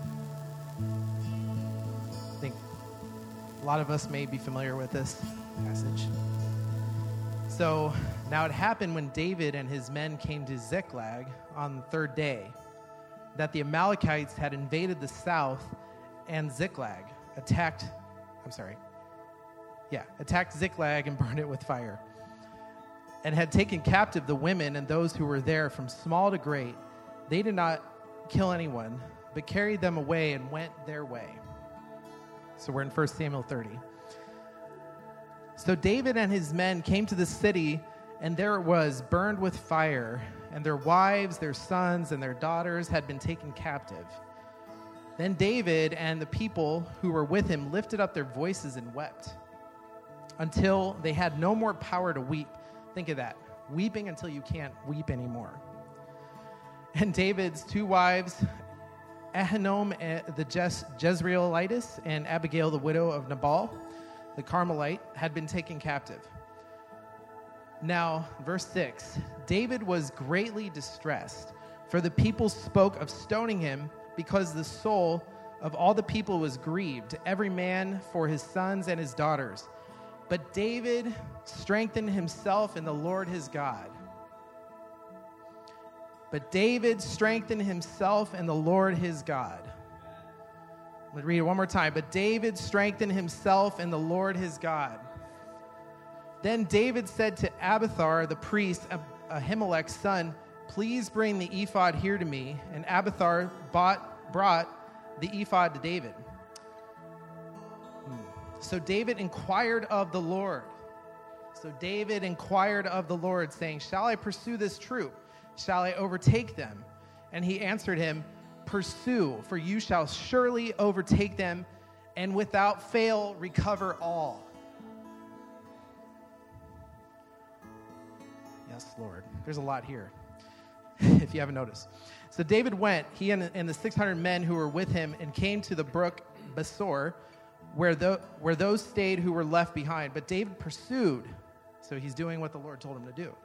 I think a lot of us may be familiar with this passage. So, now it happened when David and his men came to Ziklag on the third day that the Amalekites had invaded the south, and Ziklag attacked, I'm sorry, yeah, attacked Ziklag and burned it with fire, and had taken captive the women and those who were there from small to great. They did not kill anyone, but carried them away and went their way. So we're in First Samuel thirty. So David and his men came to the city, and there it was, burned with fire, and their wives, their sons, and their daughters had been taken captive. Then David and the people who were with him lifted up their voices and wept until they had no more power to weep. Think of that, weeping until you can't weep anymore. And David's two wives, Ahinoam the Jez- Jezreelitess and Abigail the widow of Nabal, the Carmelite, had been taken captive. Now, verse six, David was greatly distressed, for the people spoke of stoning him, because the soul of all the people was grieved, every man for his sons and his daughters. But David strengthened himself in the Lord his God. But David strengthened himself in the Lord his God. Let me read it one more time. But David strengthened himself in the Lord his God. Then David said to Abiathar the priest, Ahimelech's son, please bring the ephod here to me. And Abiathar bought, brought the ephod to David. Hmm. So David inquired of the Lord. So David inquired of the Lord, saying, shall I pursue this troop? Shall I overtake them? And he answered him, pursue, for you shall surely overtake them, and without fail recover all. Yes, Lord. There's a lot here, if you haven't noticed. So David went, he and, and the six hundred men who were with him, and came to the brook Besor, where, the, where those stayed who were left behind. But David pursued, so he's doing what the Lord told him to do.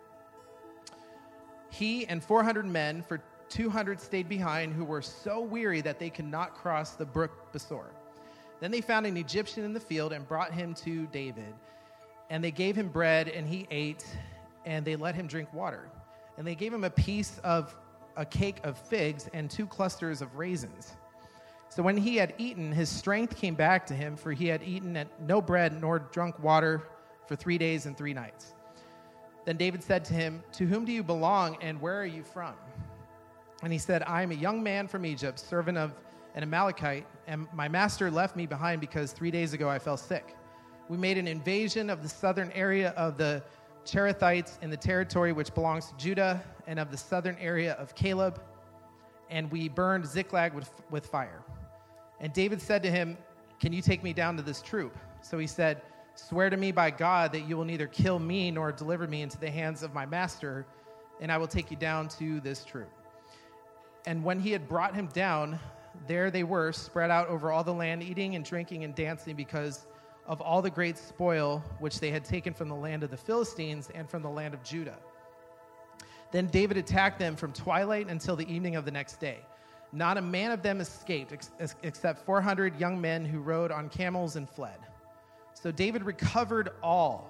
He and four hundred men, for two hundred stayed behind, who were so weary that they could not cross the brook Besor. Then they found an Egyptian in the field and brought him to David. And they gave him bread, and he ate, and they let him drink water. And they gave him a piece of a cake of figs and two clusters of raisins. So when he had eaten, his strength came back to him, for he had eaten no bread nor drunk water for three days and three nights. Then David said to him, to whom do you belong, and where are you from? And he said, I am a young man from Egypt, servant of an Amalekite, and my master left me behind because three days ago I fell sick. We made an invasion of the southern area of the Cherethites in the territory which belongs to Judah, and of the southern area of Caleb, and we burned Ziklag with, with fire. And David said to him, can you take me down to this troop? So he said, swear to me by God that you will neither kill me nor deliver me into the hands of my master, and I will take you down to this troop. And when he had brought him down, there they were, spread out over all the land, eating and drinking and dancing because of all the great spoil which they had taken from the land of the Philistines and from the land of Judah. Then David attacked them from twilight until the evening of the next day. Not a man of them escaped, ex- except four hundred young men who rode on camels and fled. So David recovered all.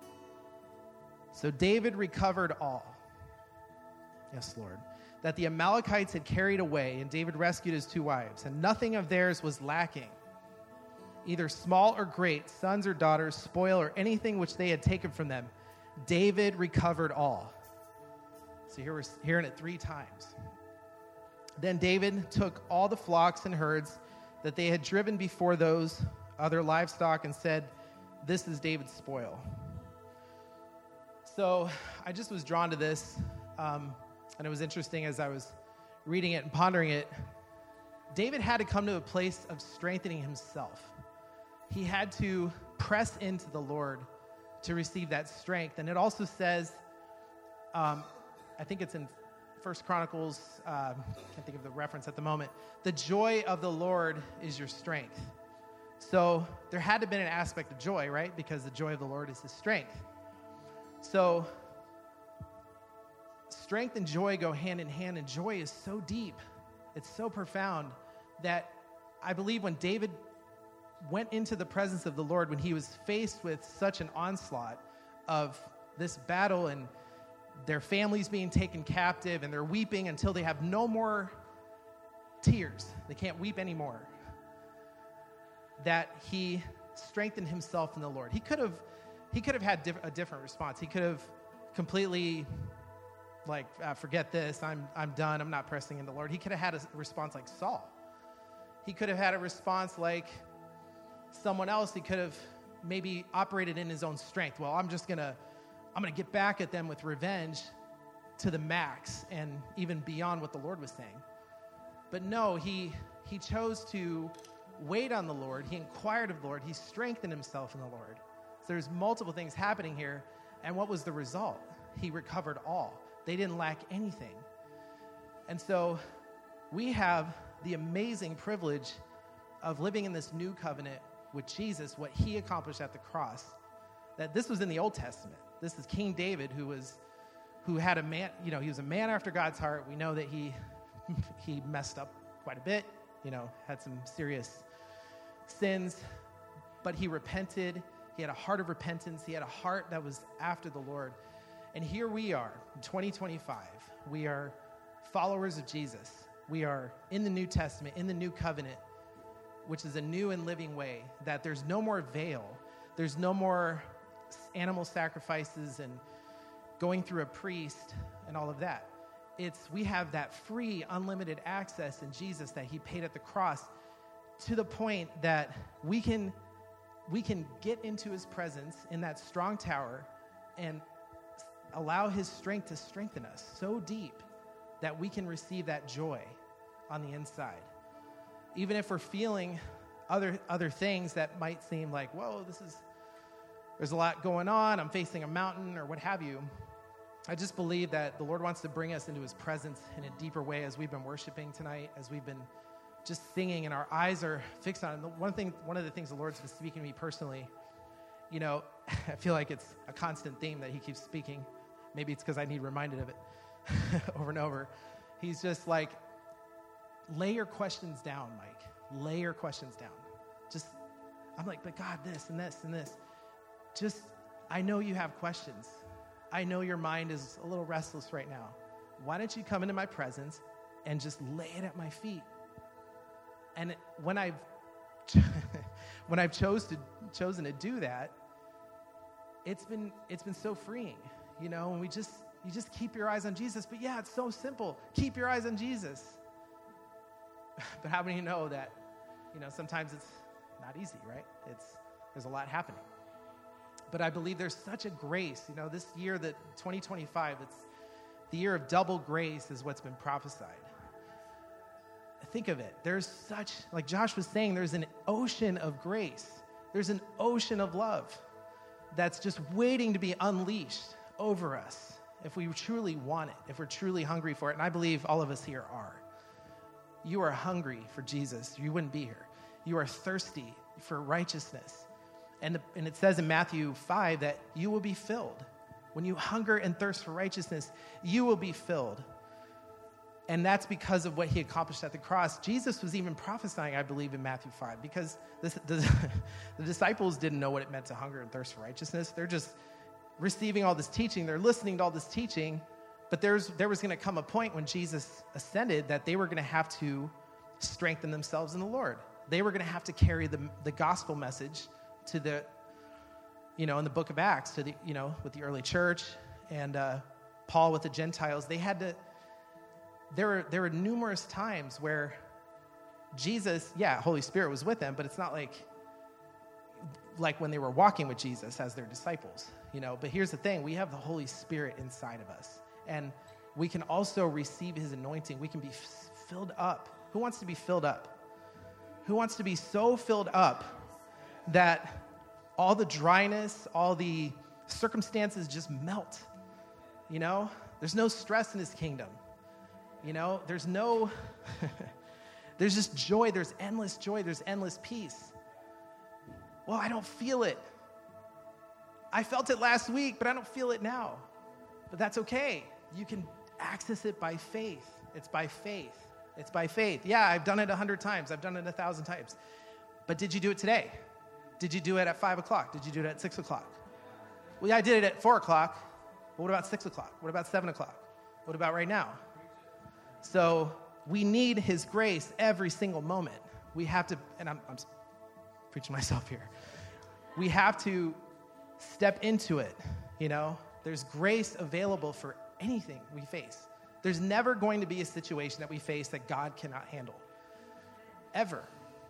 So David recovered all. Yes, Lord. That the Amalekites had carried away, and David rescued his two wives, and nothing of theirs was lacking, either small or great, sons or daughters, spoil or anything which they had taken from them. David recovered all. So here we're hearing it three times. Then David took all the flocks and herds that they had driven before those other livestock and said, this is David's spoil. So I just was drawn to this, um, and it was interesting as I was reading it and pondering it. David had to come to a place of strengthening himself. He had to press into the Lord to receive that strength. And it also says, um, I think it's in First Chronicles, uh, can't think of the reference at the moment, the joy of the Lord is your strength. So there had to have been an aspect of joy, right? Because the joy of the Lord is his strength. So strength and joy go hand in hand, and joy is so deep, it's so profound, that I believe when David went into the presence of the Lord, when he was faced with such an onslaught of this battle and their families being taken captive, and they're weeping until they have no more tears, they can't weep anymore, that he strengthened himself in the Lord. He could have he could have had diff- a different response. He could have completely like, uh, forget this, I'm I'm done, I'm not pressing in the Lord. He could have had a response like Saul. He could have had a response like someone else. He could have maybe operated in his own strength. Well, I'm just gonna I'm gonna get back at them with revenge to the max and even beyond what the Lord was saying. But no, he he chose to wait on the Lord. He inquired of the Lord. He strengthened himself in the Lord. So there's multiple things happening here. And what was the result? He recovered all. They didn't lack anything. And so we have the amazing privilege of living in this new covenant with Jesus, what he accomplished at the cross. That this was in the Old Testament. This is King David, who was who had a man, you know, he was a man after God's heart. We know that he he messed up quite a bit, you know, had some serious sins, but he repented. He had a heart of repentance. He had a heart that was after the Lord. And here we are in twenty twenty-five. We are followers of Jesus. We are in the New Testament, in the new covenant, which is a new and living way, that there's no more veil. There's no more animal sacrifices and going through a priest and all of that. It's, we have that free, unlimited access in Jesus that he paid at the cross, to the point that we can we can get into his presence in that strong tower and allow his strength to strengthen us so deep that we can receive that joy on the inside. Even if we're feeling other other things that might seem like, whoa, this is, there's a lot going on, I'm facing a mountain or what have you. I just believe that the Lord wants to bring us into his presence in a deeper way as we've been worshiping tonight, as we've been just singing, and our eyes are fixed on it. And one thing, one of the things the Lord's been speaking to me personally, you know, I feel like it's a constant theme that he keeps speaking. Maybe it's because I need reminded of it over and over. He's just like, lay your questions down, Mike. Lay your questions down. Just, I'm like, but God, this and this and this. Just, I know you have questions. I know your mind is a little restless right now. Why don't you come into my presence and just lay it at my feet? And when I've when I've chose to, chosen to do that, it's been it's been so freeing, you know. And we just you just keep your eyes on Jesus. But yeah, it's so simple. Keep your eyes on Jesus. But how many know that, you know, sometimes it's not easy, right? It's there's a lot happening. But I believe there's such a grace, you know, this year, that twenty twenty-five, it's the year of double grace is what's been prophesied. Think of it. There's such, like Josh was saying, there's an ocean of grace. There's an ocean of love that's just waiting to be unleashed over us if we truly want it, if we're truly hungry for it. And I believe all of us here are. You are hungry for Jesus. You wouldn't be here. You are thirsty for righteousness. And, the, and it says in Matthew five that you will be filled. When you hunger and thirst for righteousness, you will be filled. And that's because of what he accomplished at the cross. Jesus was even prophesying, I believe, in Matthew five, because this, the, the disciples didn't know what it meant to hunger and thirst for righteousness. They're just receiving all this teaching. They're listening to all this teaching. But there's, there was going to come a point when Jesus ascended that they were going to have to strengthen themselves in the Lord. They were going to have to carry the, the gospel message to the, you know, in the book of Acts, to the, you know, with the early church, and uh, Paul with the Gentiles. They had to, there were, there were numerous times where Jesus, yeah, Holy Spirit was with them, but it's not like, like when they were walking with Jesus as their disciples, you know. But here's the thing, we have the Holy Spirit inside of us, and we can also receive his anointing. We can be f- filled up. Who wants to be filled up? Who wants to be so filled up that all the dryness, all the circumstances just melt? You know, there's no stress in his kingdom. You know, there's no, there's just joy. There's endless joy. There's endless peace. Well, I don't feel it. I felt it last week, but I don't feel it now. But that's okay. You can access it by faith. It's by faith. It's by faith. Yeah, I've done it a hundred times. I've done it a thousand times. But did you do it today? Did you do it at five o'clock? Did you do it at six o'clock? Well, yeah, I did it at four o'clock. But what about six o'clock? What about seven o'clock? What about right now? So we need his grace every single moment. We have to, and I'm, I'm preaching myself here. We have to step into it, you know? There's grace available for anything we face. There's never going to be a situation that we face that God cannot handle. Ever.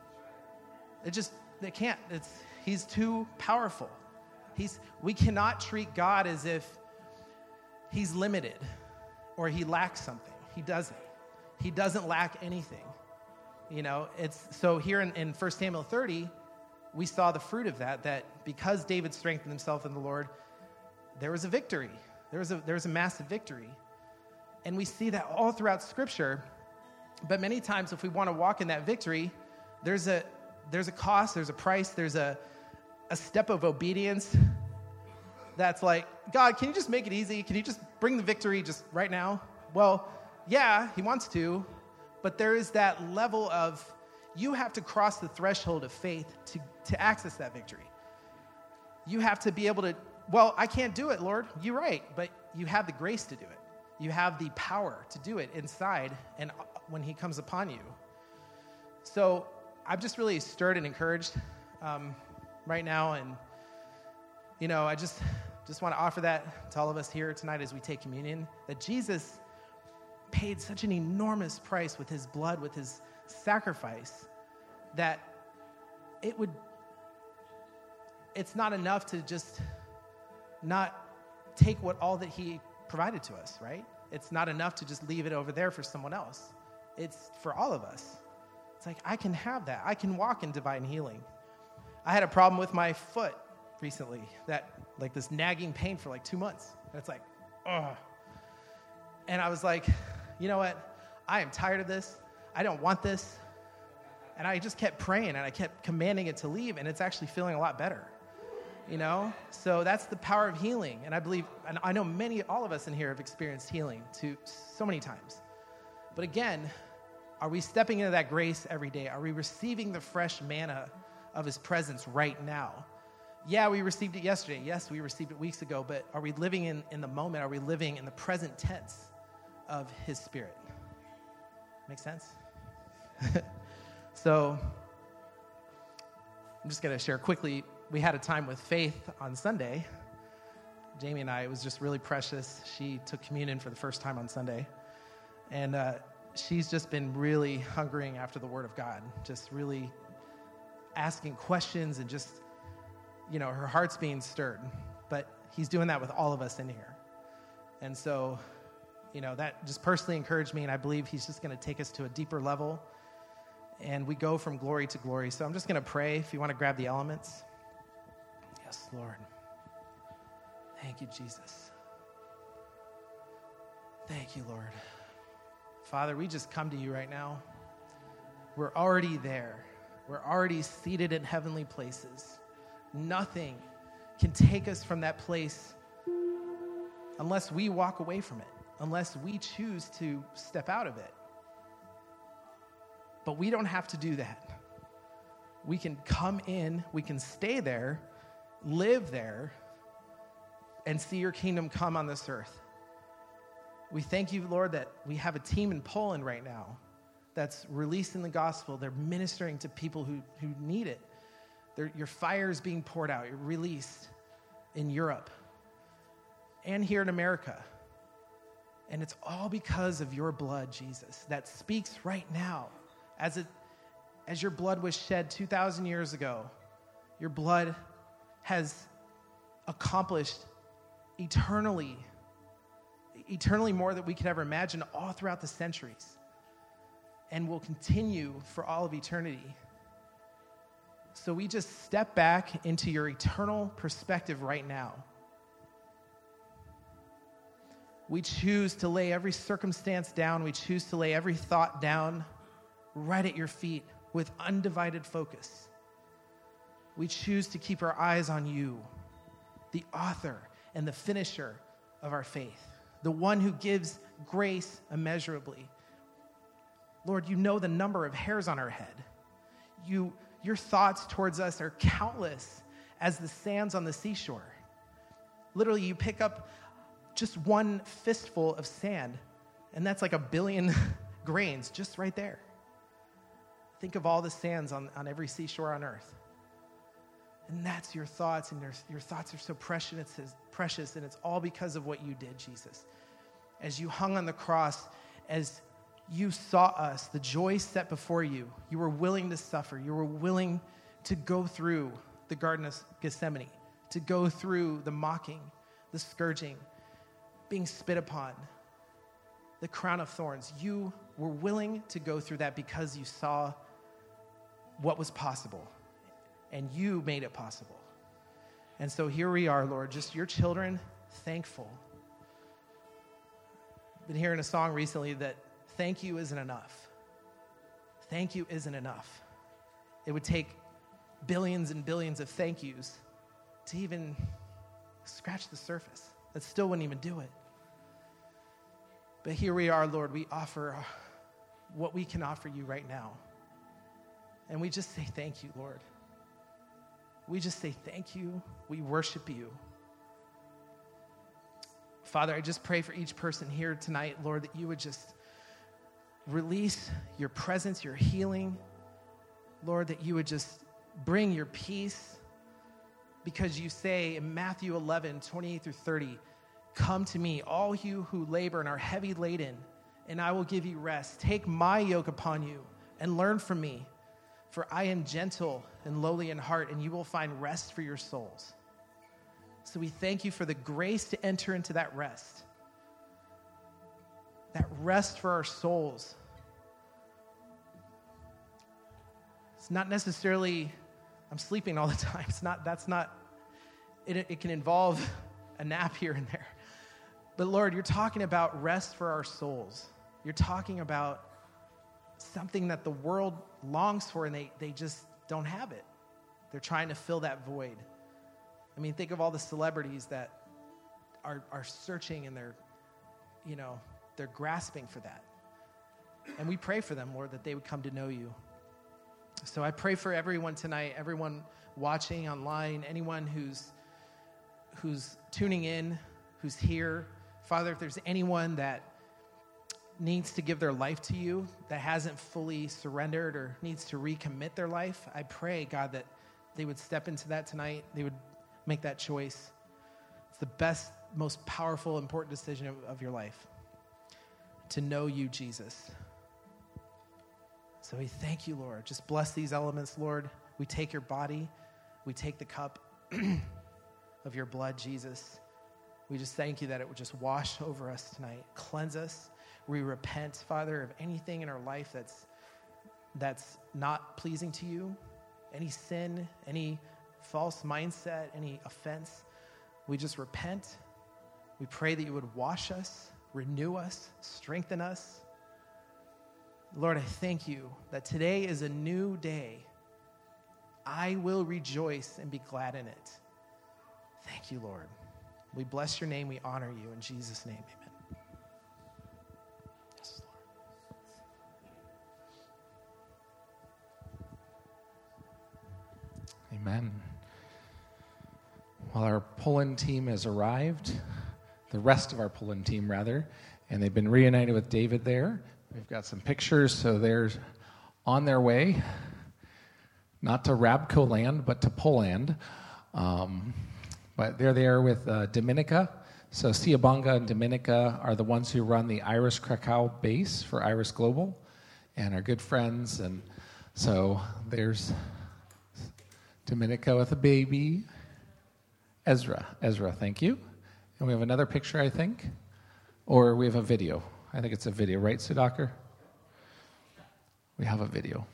It just, it can't. It's, he's too powerful. He's, we cannot treat God as if he's limited or he lacks something. He doesn't. He doesn't lack anything. You know, it's, so here in, in First Samuel thirty, we saw the fruit of that, that because David strengthened himself in the Lord, there was a victory. There was a, there was a massive victory. And we see that all throughout Scripture. But many times if we want to walk in that victory, there's a there's a cost, there's a price, there's a, a step of obedience that's like, God, can you just make it easy? Can you just bring the victory just right now? Well, yeah, he wants to, but there is that level of, you have to cross the threshold of faith to, to access that victory. You have to be able to, well, I can't do it, Lord. You're right, but you have the grace to do it. You have the power to do it inside and when he comes upon you. So I'm just really stirred and encouraged um, right now. And, you know, I just, just want to offer that to all of us here tonight as we take communion, that Jesus paid such an enormous price with his blood, with his sacrifice, that it would, it's not enough to just not take what all that he provided to us, right? It's not enough to just leave it over there for someone else. It's for all of us. It's like, I can have that. I can walk in divine healing. I had a problem with my foot recently, that like this nagging pain for like two months. And it's like, ugh. And I was like, you know what? I am tired of this. I don't want this. And I just kept praying and I kept commanding it to leave, and it's actually feeling a lot better. You know? So that's the power of healing. And I believe, and I know many, all of us in here have experienced healing to so many times. But again, are we stepping into that grace every day? Are we receiving the fresh manna of his presence right now? Yeah, we received it yesterday. Yes, we received it weeks ago, but are we living in, in the moment? Are we living in the present tense of his Spirit? Make sense? So I'm just going to share quickly. We had a time with Faith on Sunday. Jamie and I, it was just really precious. She took communion for the first time on Sunday. And uh, she's just been really hungering after the Word of God, just really asking questions and just, you know, her heart's being stirred. But he's doing that with all of us in here. And so, you know, that just personally encouraged me, and I believe he's just going to take us to a deeper level. And we go from glory to glory. So I'm just going to pray if you want to grab the elements. Yes, Lord. Thank you, Jesus. Thank you, Lord. Father, we just come to you right now. We're already there. We're already seated in heavenly places. Nothing can take us from that place unless we walk away from it, unless we choose to step out of it. But we don't have to do that. We can come in, we can stay there, live there, and see your kingdom come on this earth. We thank you, Lord, that we have a team in Poland right now that's releasing the gospel. They're ministering to people who, who need it. They're, your fire is being poured out. You're released in Europe and here in America. And it's all because of your blood, Jesus, that speaks right now. As it, as your blood was shed two thousand years ago, your blood has accomplished eternally, eternally more than we could ever imagine all throughout the centuries, and will continue for all of eternity. So we just step back into your eternal perspective right now. We choose to lay every circumstance down. We choose to lay every thought down right at your feet with undivided focus. We choose to keep our eyes on you, the author and the finisher of our faith, the one who gives grace immeasurably. Lord, you know the number of hairs on our head. You, your thoughts towards us are countless as the sands on the seashore. Literally, you pick up just one fistful of sand, and that's like a billion grains just right there. Think of all the sands on, on every seashore on earth. And that's your thoughts, and your, your thoughts are so precious, it's precious, and it's all because of what you did, Jesus. As you hung on the cross, as you saw us, the joy set before you, you were willing to suffer. You were willing to go through the Garden of Gethsemane, to go through the mocking, the scourging, being spit upon, the crown of thorns. You were willing to go through that because you saw what was possible, and you made it possible. And so here we are, Lord, just your children, thankful. I've been hearing a song recently that thank you isn't enough. Thank you isn't enough. It would take billions and billions of thank yous to even scratch the surface. That still wouldn't even do it. But here we are, Lord. We offer what we can offer you right now. And we just say thank you, Lord. We just say thank you. We worship you. Father, I just pray for each person here tonight, Lord, that you would just release your presence, your healing. Lord, that you would just bring your peace, because you say in Matthew eleven, twenty-eight through thirty, come to me, all you who labor and are heavy laden, and I will give you rest. Take my yoke upon you and learn from me, for I am gentle and lowly in heart, and you will find rest for your souls. So we thank you for the grace to enter into that rest, that rest for our souls. It's not necessarily, I'm sleeping all the time. It's not, that's not, it, it can involve a nap here and there. But Lord, you're talking about rest for our souls. You're talking about something that the world longs for, and they, they just don't have it. They're trying to fill that void. I mean, think of all the celebrities that are are searching, and they're, you know, they're grasping for that. And we pray for them, Lord, that they would come to know you. So I pray for everyone tonight, everyone watching online, anyone who's who's tuning in, who's here. Father, if there's anyone that needs to give their life to you, that hasn't fully surrendered or needs to recommit their life, I pray, God, that they would step into that tonight. They would make that choice. It's the best, most powerful, important decision of, of your life, to know you, Jesus. So we thank you, Lord. Just bless these elements, Lord. We take your body. We take the cup of your blood, Jesus. We just thank you that it would just wash over us tonight, cleanse us. We repent, Father, of anything in our life that's that's not pleasing to you, any sin, any false mindset, any offense. We just repent. We pray that you would wash us, renew us, strengthen us. Lord, I thank you that today is a new day. I will rejoice and be glad in it. Thank you, Lord. We bless your name. We honor you. In Jesus' name, amen. Yes, Lord. Amen. Well, our pull-in team has arrived, the rest of our pull-in team, rather, and they've been reunited with David there. We've got some pictures, so they're on their way, not to Rabco land, but to Poland. Um, but they're there with uh, Dominica. So Siabanga and Dominica are the ones who run the Iris Krakow base for Iris Global and are good friends. And so there's Dominica with a baby. Ezra, Ezra, thank you. And we have another picture, I think, or we have a video. I think it's a video, right, Sudhakar? We have a video.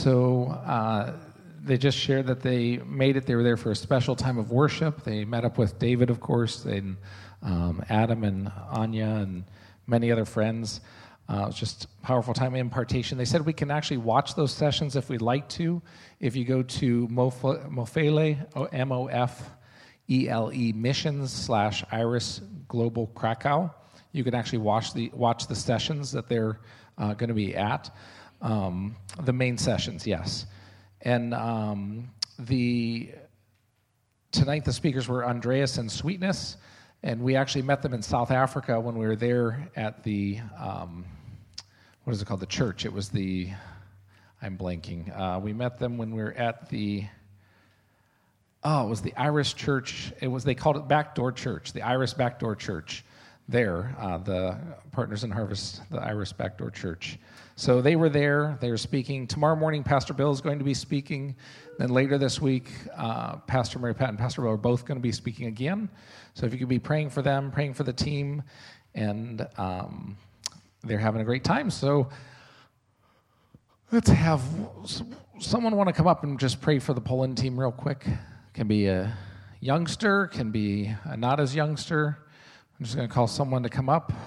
so uh, they just shared that they made it. They were there for a special time of worship. They met up with David, of course, and um, Adam and Anya and many other friends. Uh, it was just a powerful time of impartation. They said we can actually watch those sessions if we'd like to. If you go to Mofele, M O F E L E missions slash Iris Global Krakow, you can actually watch the watch the sessions that they're uh, going to be at. Um, the main sessions, yes. And um, the tonight the speakers were Andreas and Sweetness, and we actually met them in South Africa when we were there at the, um, what is it called, the church. It was the, I'm blanking. Uh, we met them when we were at the, oh, it was the Iris Church. It was, they called it Backdoor Church, the Iris Backdoor Church there, uh, the Partners in Harvest, the Iris Backdoor Church. So they were there. They were speaking. Tomorrow morning, Pastor Bill is going to be speaking. Then later this week, uh, Pastor Mary Pat and Pastor Bill are both going to be speaking again. So if you could be praying for them, praying for the team, and um, they're having a great time. So let's have someone want to come up and just pray for the Poland team real quick. Can be a youngster, can be a not as youngster. I'm just going to call someone to come up.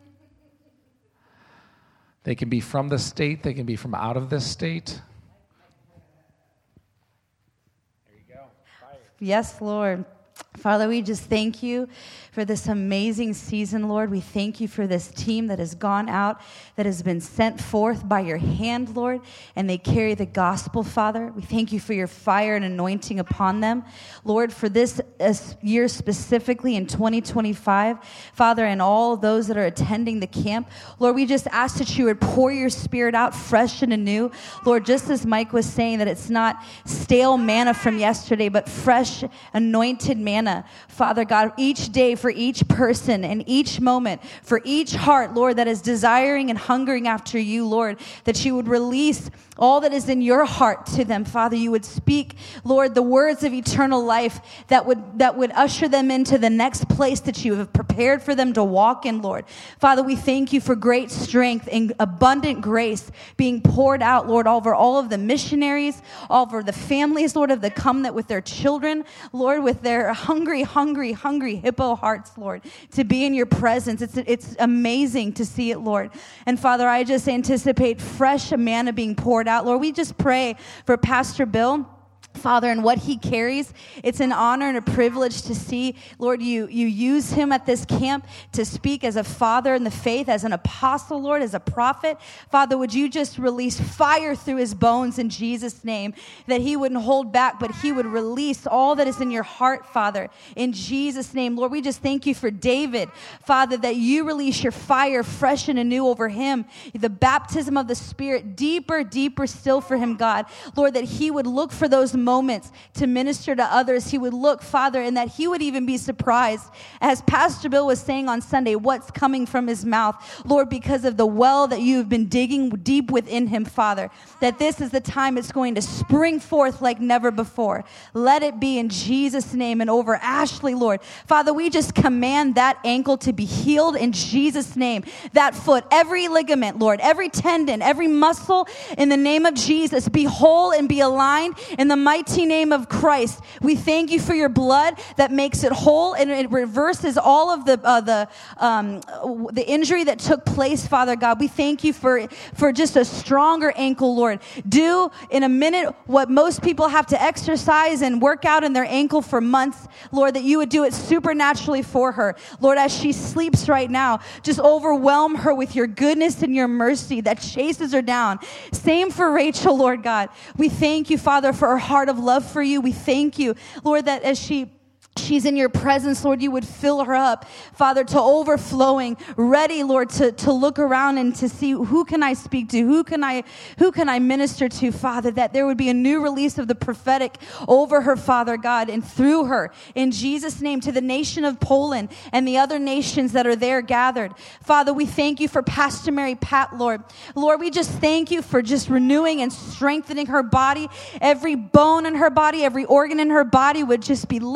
They can be from this state. They can be from out of this state. There you go. Fire. Yes, Lord. Father, we just thank you for this amazing season, Lord. We thank you for this team that has gone out, that has been sent forth by your hand, Lord, and they carry the gospel, Father. We thank you for your fire and anointing upon them. Lord, for this year specifically in twenty twenty-five, Father, and all those that are attending the camp, Lord, we just ask that you would pour your spirit out fresh and anew. Lord, just as Mike was saying, that it's not stale manna from yesterday, but fresh, anointed manna. Father God, each day for each person and each moment for each heart, Lord, that is desiring and hungering after you, Lord, that you would release all that is in your heart to them, Father. You would speak, Lord, the words of eternal life that would that would usher them into the next place that you have prepared for them to walk in, Lord. Father, we thank you for great strength and abundant grace being poured out, Lord, over all of the missionaries, over the families, Lord, of the come that with their children, Lord, with their hungry, hungry, hungry hippo hearts, Lord, to be in your presence. It's it's amazing to see it, Lord. And Father, I just anticipate fresh manna being poured out. Lord, we just pray for Pastor Bill, Father, and what he carries. It's an honor and a privilege to see, Lord, you you use him at this camp to speak as a father in the faith, as an apostle, Lord, as a prophet. Father, would you just release fire through his bones in Jesus' name, that he wouldn't hold back, but he would release all that is in your heart, Father, in Jesus' name. Lord, we just thank you for David, Father, that you release your fire fresh and anew over him, the baptism of the Spirit, deeper, deeper still for him, God. Lord, that he would look for those moments to minister to others. He would look, Father, and that he would even be surprised, as Pastor Bill was saying on Sunday, what's coming from his mouth, Lord, because of the well that you have been digging deep within him, Father, that this is the time it's going to spring forth like never before. Let it be in Jesus' name. And over Ashley, Lord, Father, we just command that ankle to be healed in Jesus' name. That foot, every ligament, Lord, every tendon, every muscle, in the name of Jesus, be whole and be aligned in the mighty name of Christ. We thank you for your blood that makes it whole, and it reverses all of the uh, the um, the injury that took place, Father God. We thank you for for just a stronger ankle, Lord. Do in a minute what most people have to exercise and work out in their ankle for months, Lord, that you would do it supernaturally for her. Lord, as she sleeps right now, just overwhelm her with your goodness and your mercy that chases her down. Same for Rachel, Lord God. We thank you, Father, for her heart of love for you. We thank you, Lord, that as she she's in your presence, Lord, you would fill her up, Father, to overflowing, ready, Lord, to, to look around and to see who can I speak to, who can I who can I minister to, Father, that there would be a new release of the prophetic over her, Father God, and through her, in Jesus' name, to the nation of Poland and the other nations that are there gathered. Father, we thank you for Pastor Mary Pat, Lord. Lord, we just thank you for just renewing and strengthening her body. Every bone in her body, every organ in her body would just be lit on fire.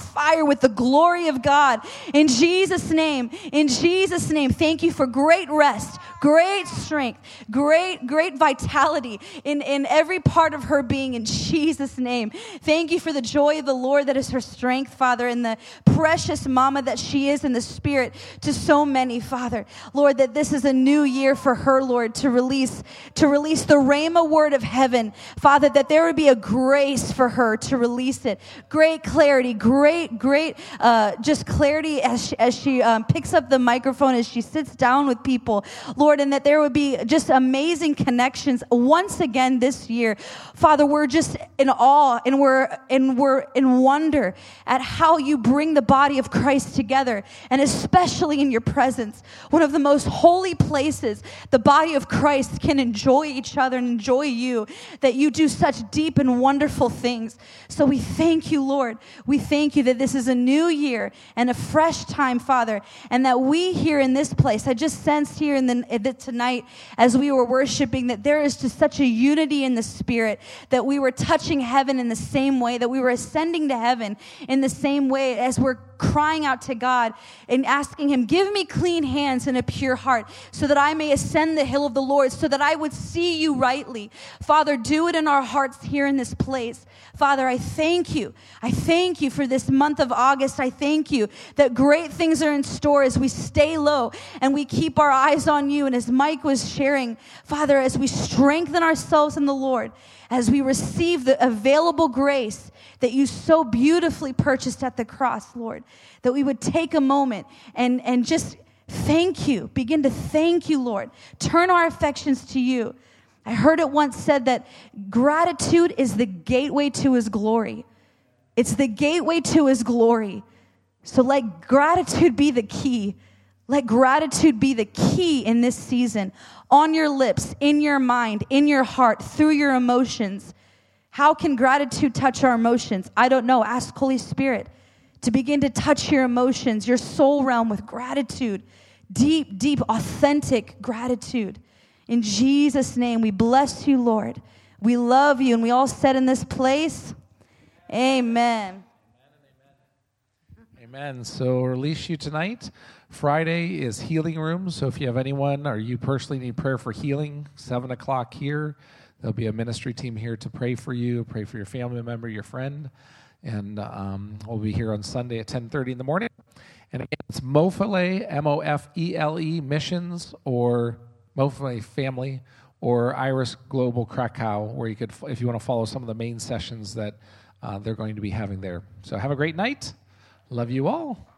fire with the glory of God. In Jesus' name, in Jesus' name, thank you for great rest, great strength, great, great vitality in, in every part of her being, in Jesus' name. Thank you for the joy of the Lord that is her strength, Father, and the precious mama that she is in the Spirit to so many, Father. Lord, that this is a new year for her, Lord, to release, to release the Rhema word of heaven, Father, that there would be a grace for her to release it. Great clarity, great, great, uh, just clarity as she, as she um, picks up the microphone, as she sits down with people, Lord, and that there would be just amazing connections once again this year. Father, we're just in awe and we're, and we're in wonder at how you bring the body of Christ together, and especially in your presence, one of the most holy places the body of Christ can enjoy each other and enjoy you, that you do such deep and wonderful things. So we thank you, Lord. We thank you that this is a new year and a fresh time, Father, and that we here in this place, I just sensed here in the, the tonight as we were worshiping, that there is just such a unity in the Spirit, that we were touching heaven in the same way, that we were ascending to heaven in the same way as we're crying out to God and asking him, give me clean hands and a pure heart so that I may ascend the hill of the Lord, so that I would see you rightly. Father, do it in our hearts here in this place. Father, I thank you. I thank you for this month of August. I thank you that great things are in store as we stay low and we keep our eyes on you. And as Mike was sharing, Father, as we strengthen ourselves in the Lord, as we receive the available grace that you so beautifully purchased at the cross, Lord, that we would take a moment and, and just thank you, begin to thank you, Lord. Turn our affections to you. I heard it once said that gratitude is the gateway to his glory. It's the gateway to his glory. So let gratitude be the key. Let gratitude be the key in this season, on your lips, in your mind, in your heart, through your emotions. How can gratitude touch our emotions? I don't know. Ask Holy Spirit to begin to touch your emotions, your soul realm with gratitude, deep, deep, authentic gratitude. In Jesus' name, we bless you, Lord. We love you, and we all said in this place, amen. Amen. So release you tonight. Friday is healing room. So if you have anyone or you personally need prayer for healing, seven o'clock here. There'll be a ministry team here to pray for you, pray for your family member, your friend. And um, we'll be here on Sunday at ten thirty in the morning. And again, it's Mofele, M O F E L E Missions, or Mofele Family, or Iris Global Krakow, where you could, if you want to follow some of the main sessions that uh, they're going to be having there. So have a great night. Love you all.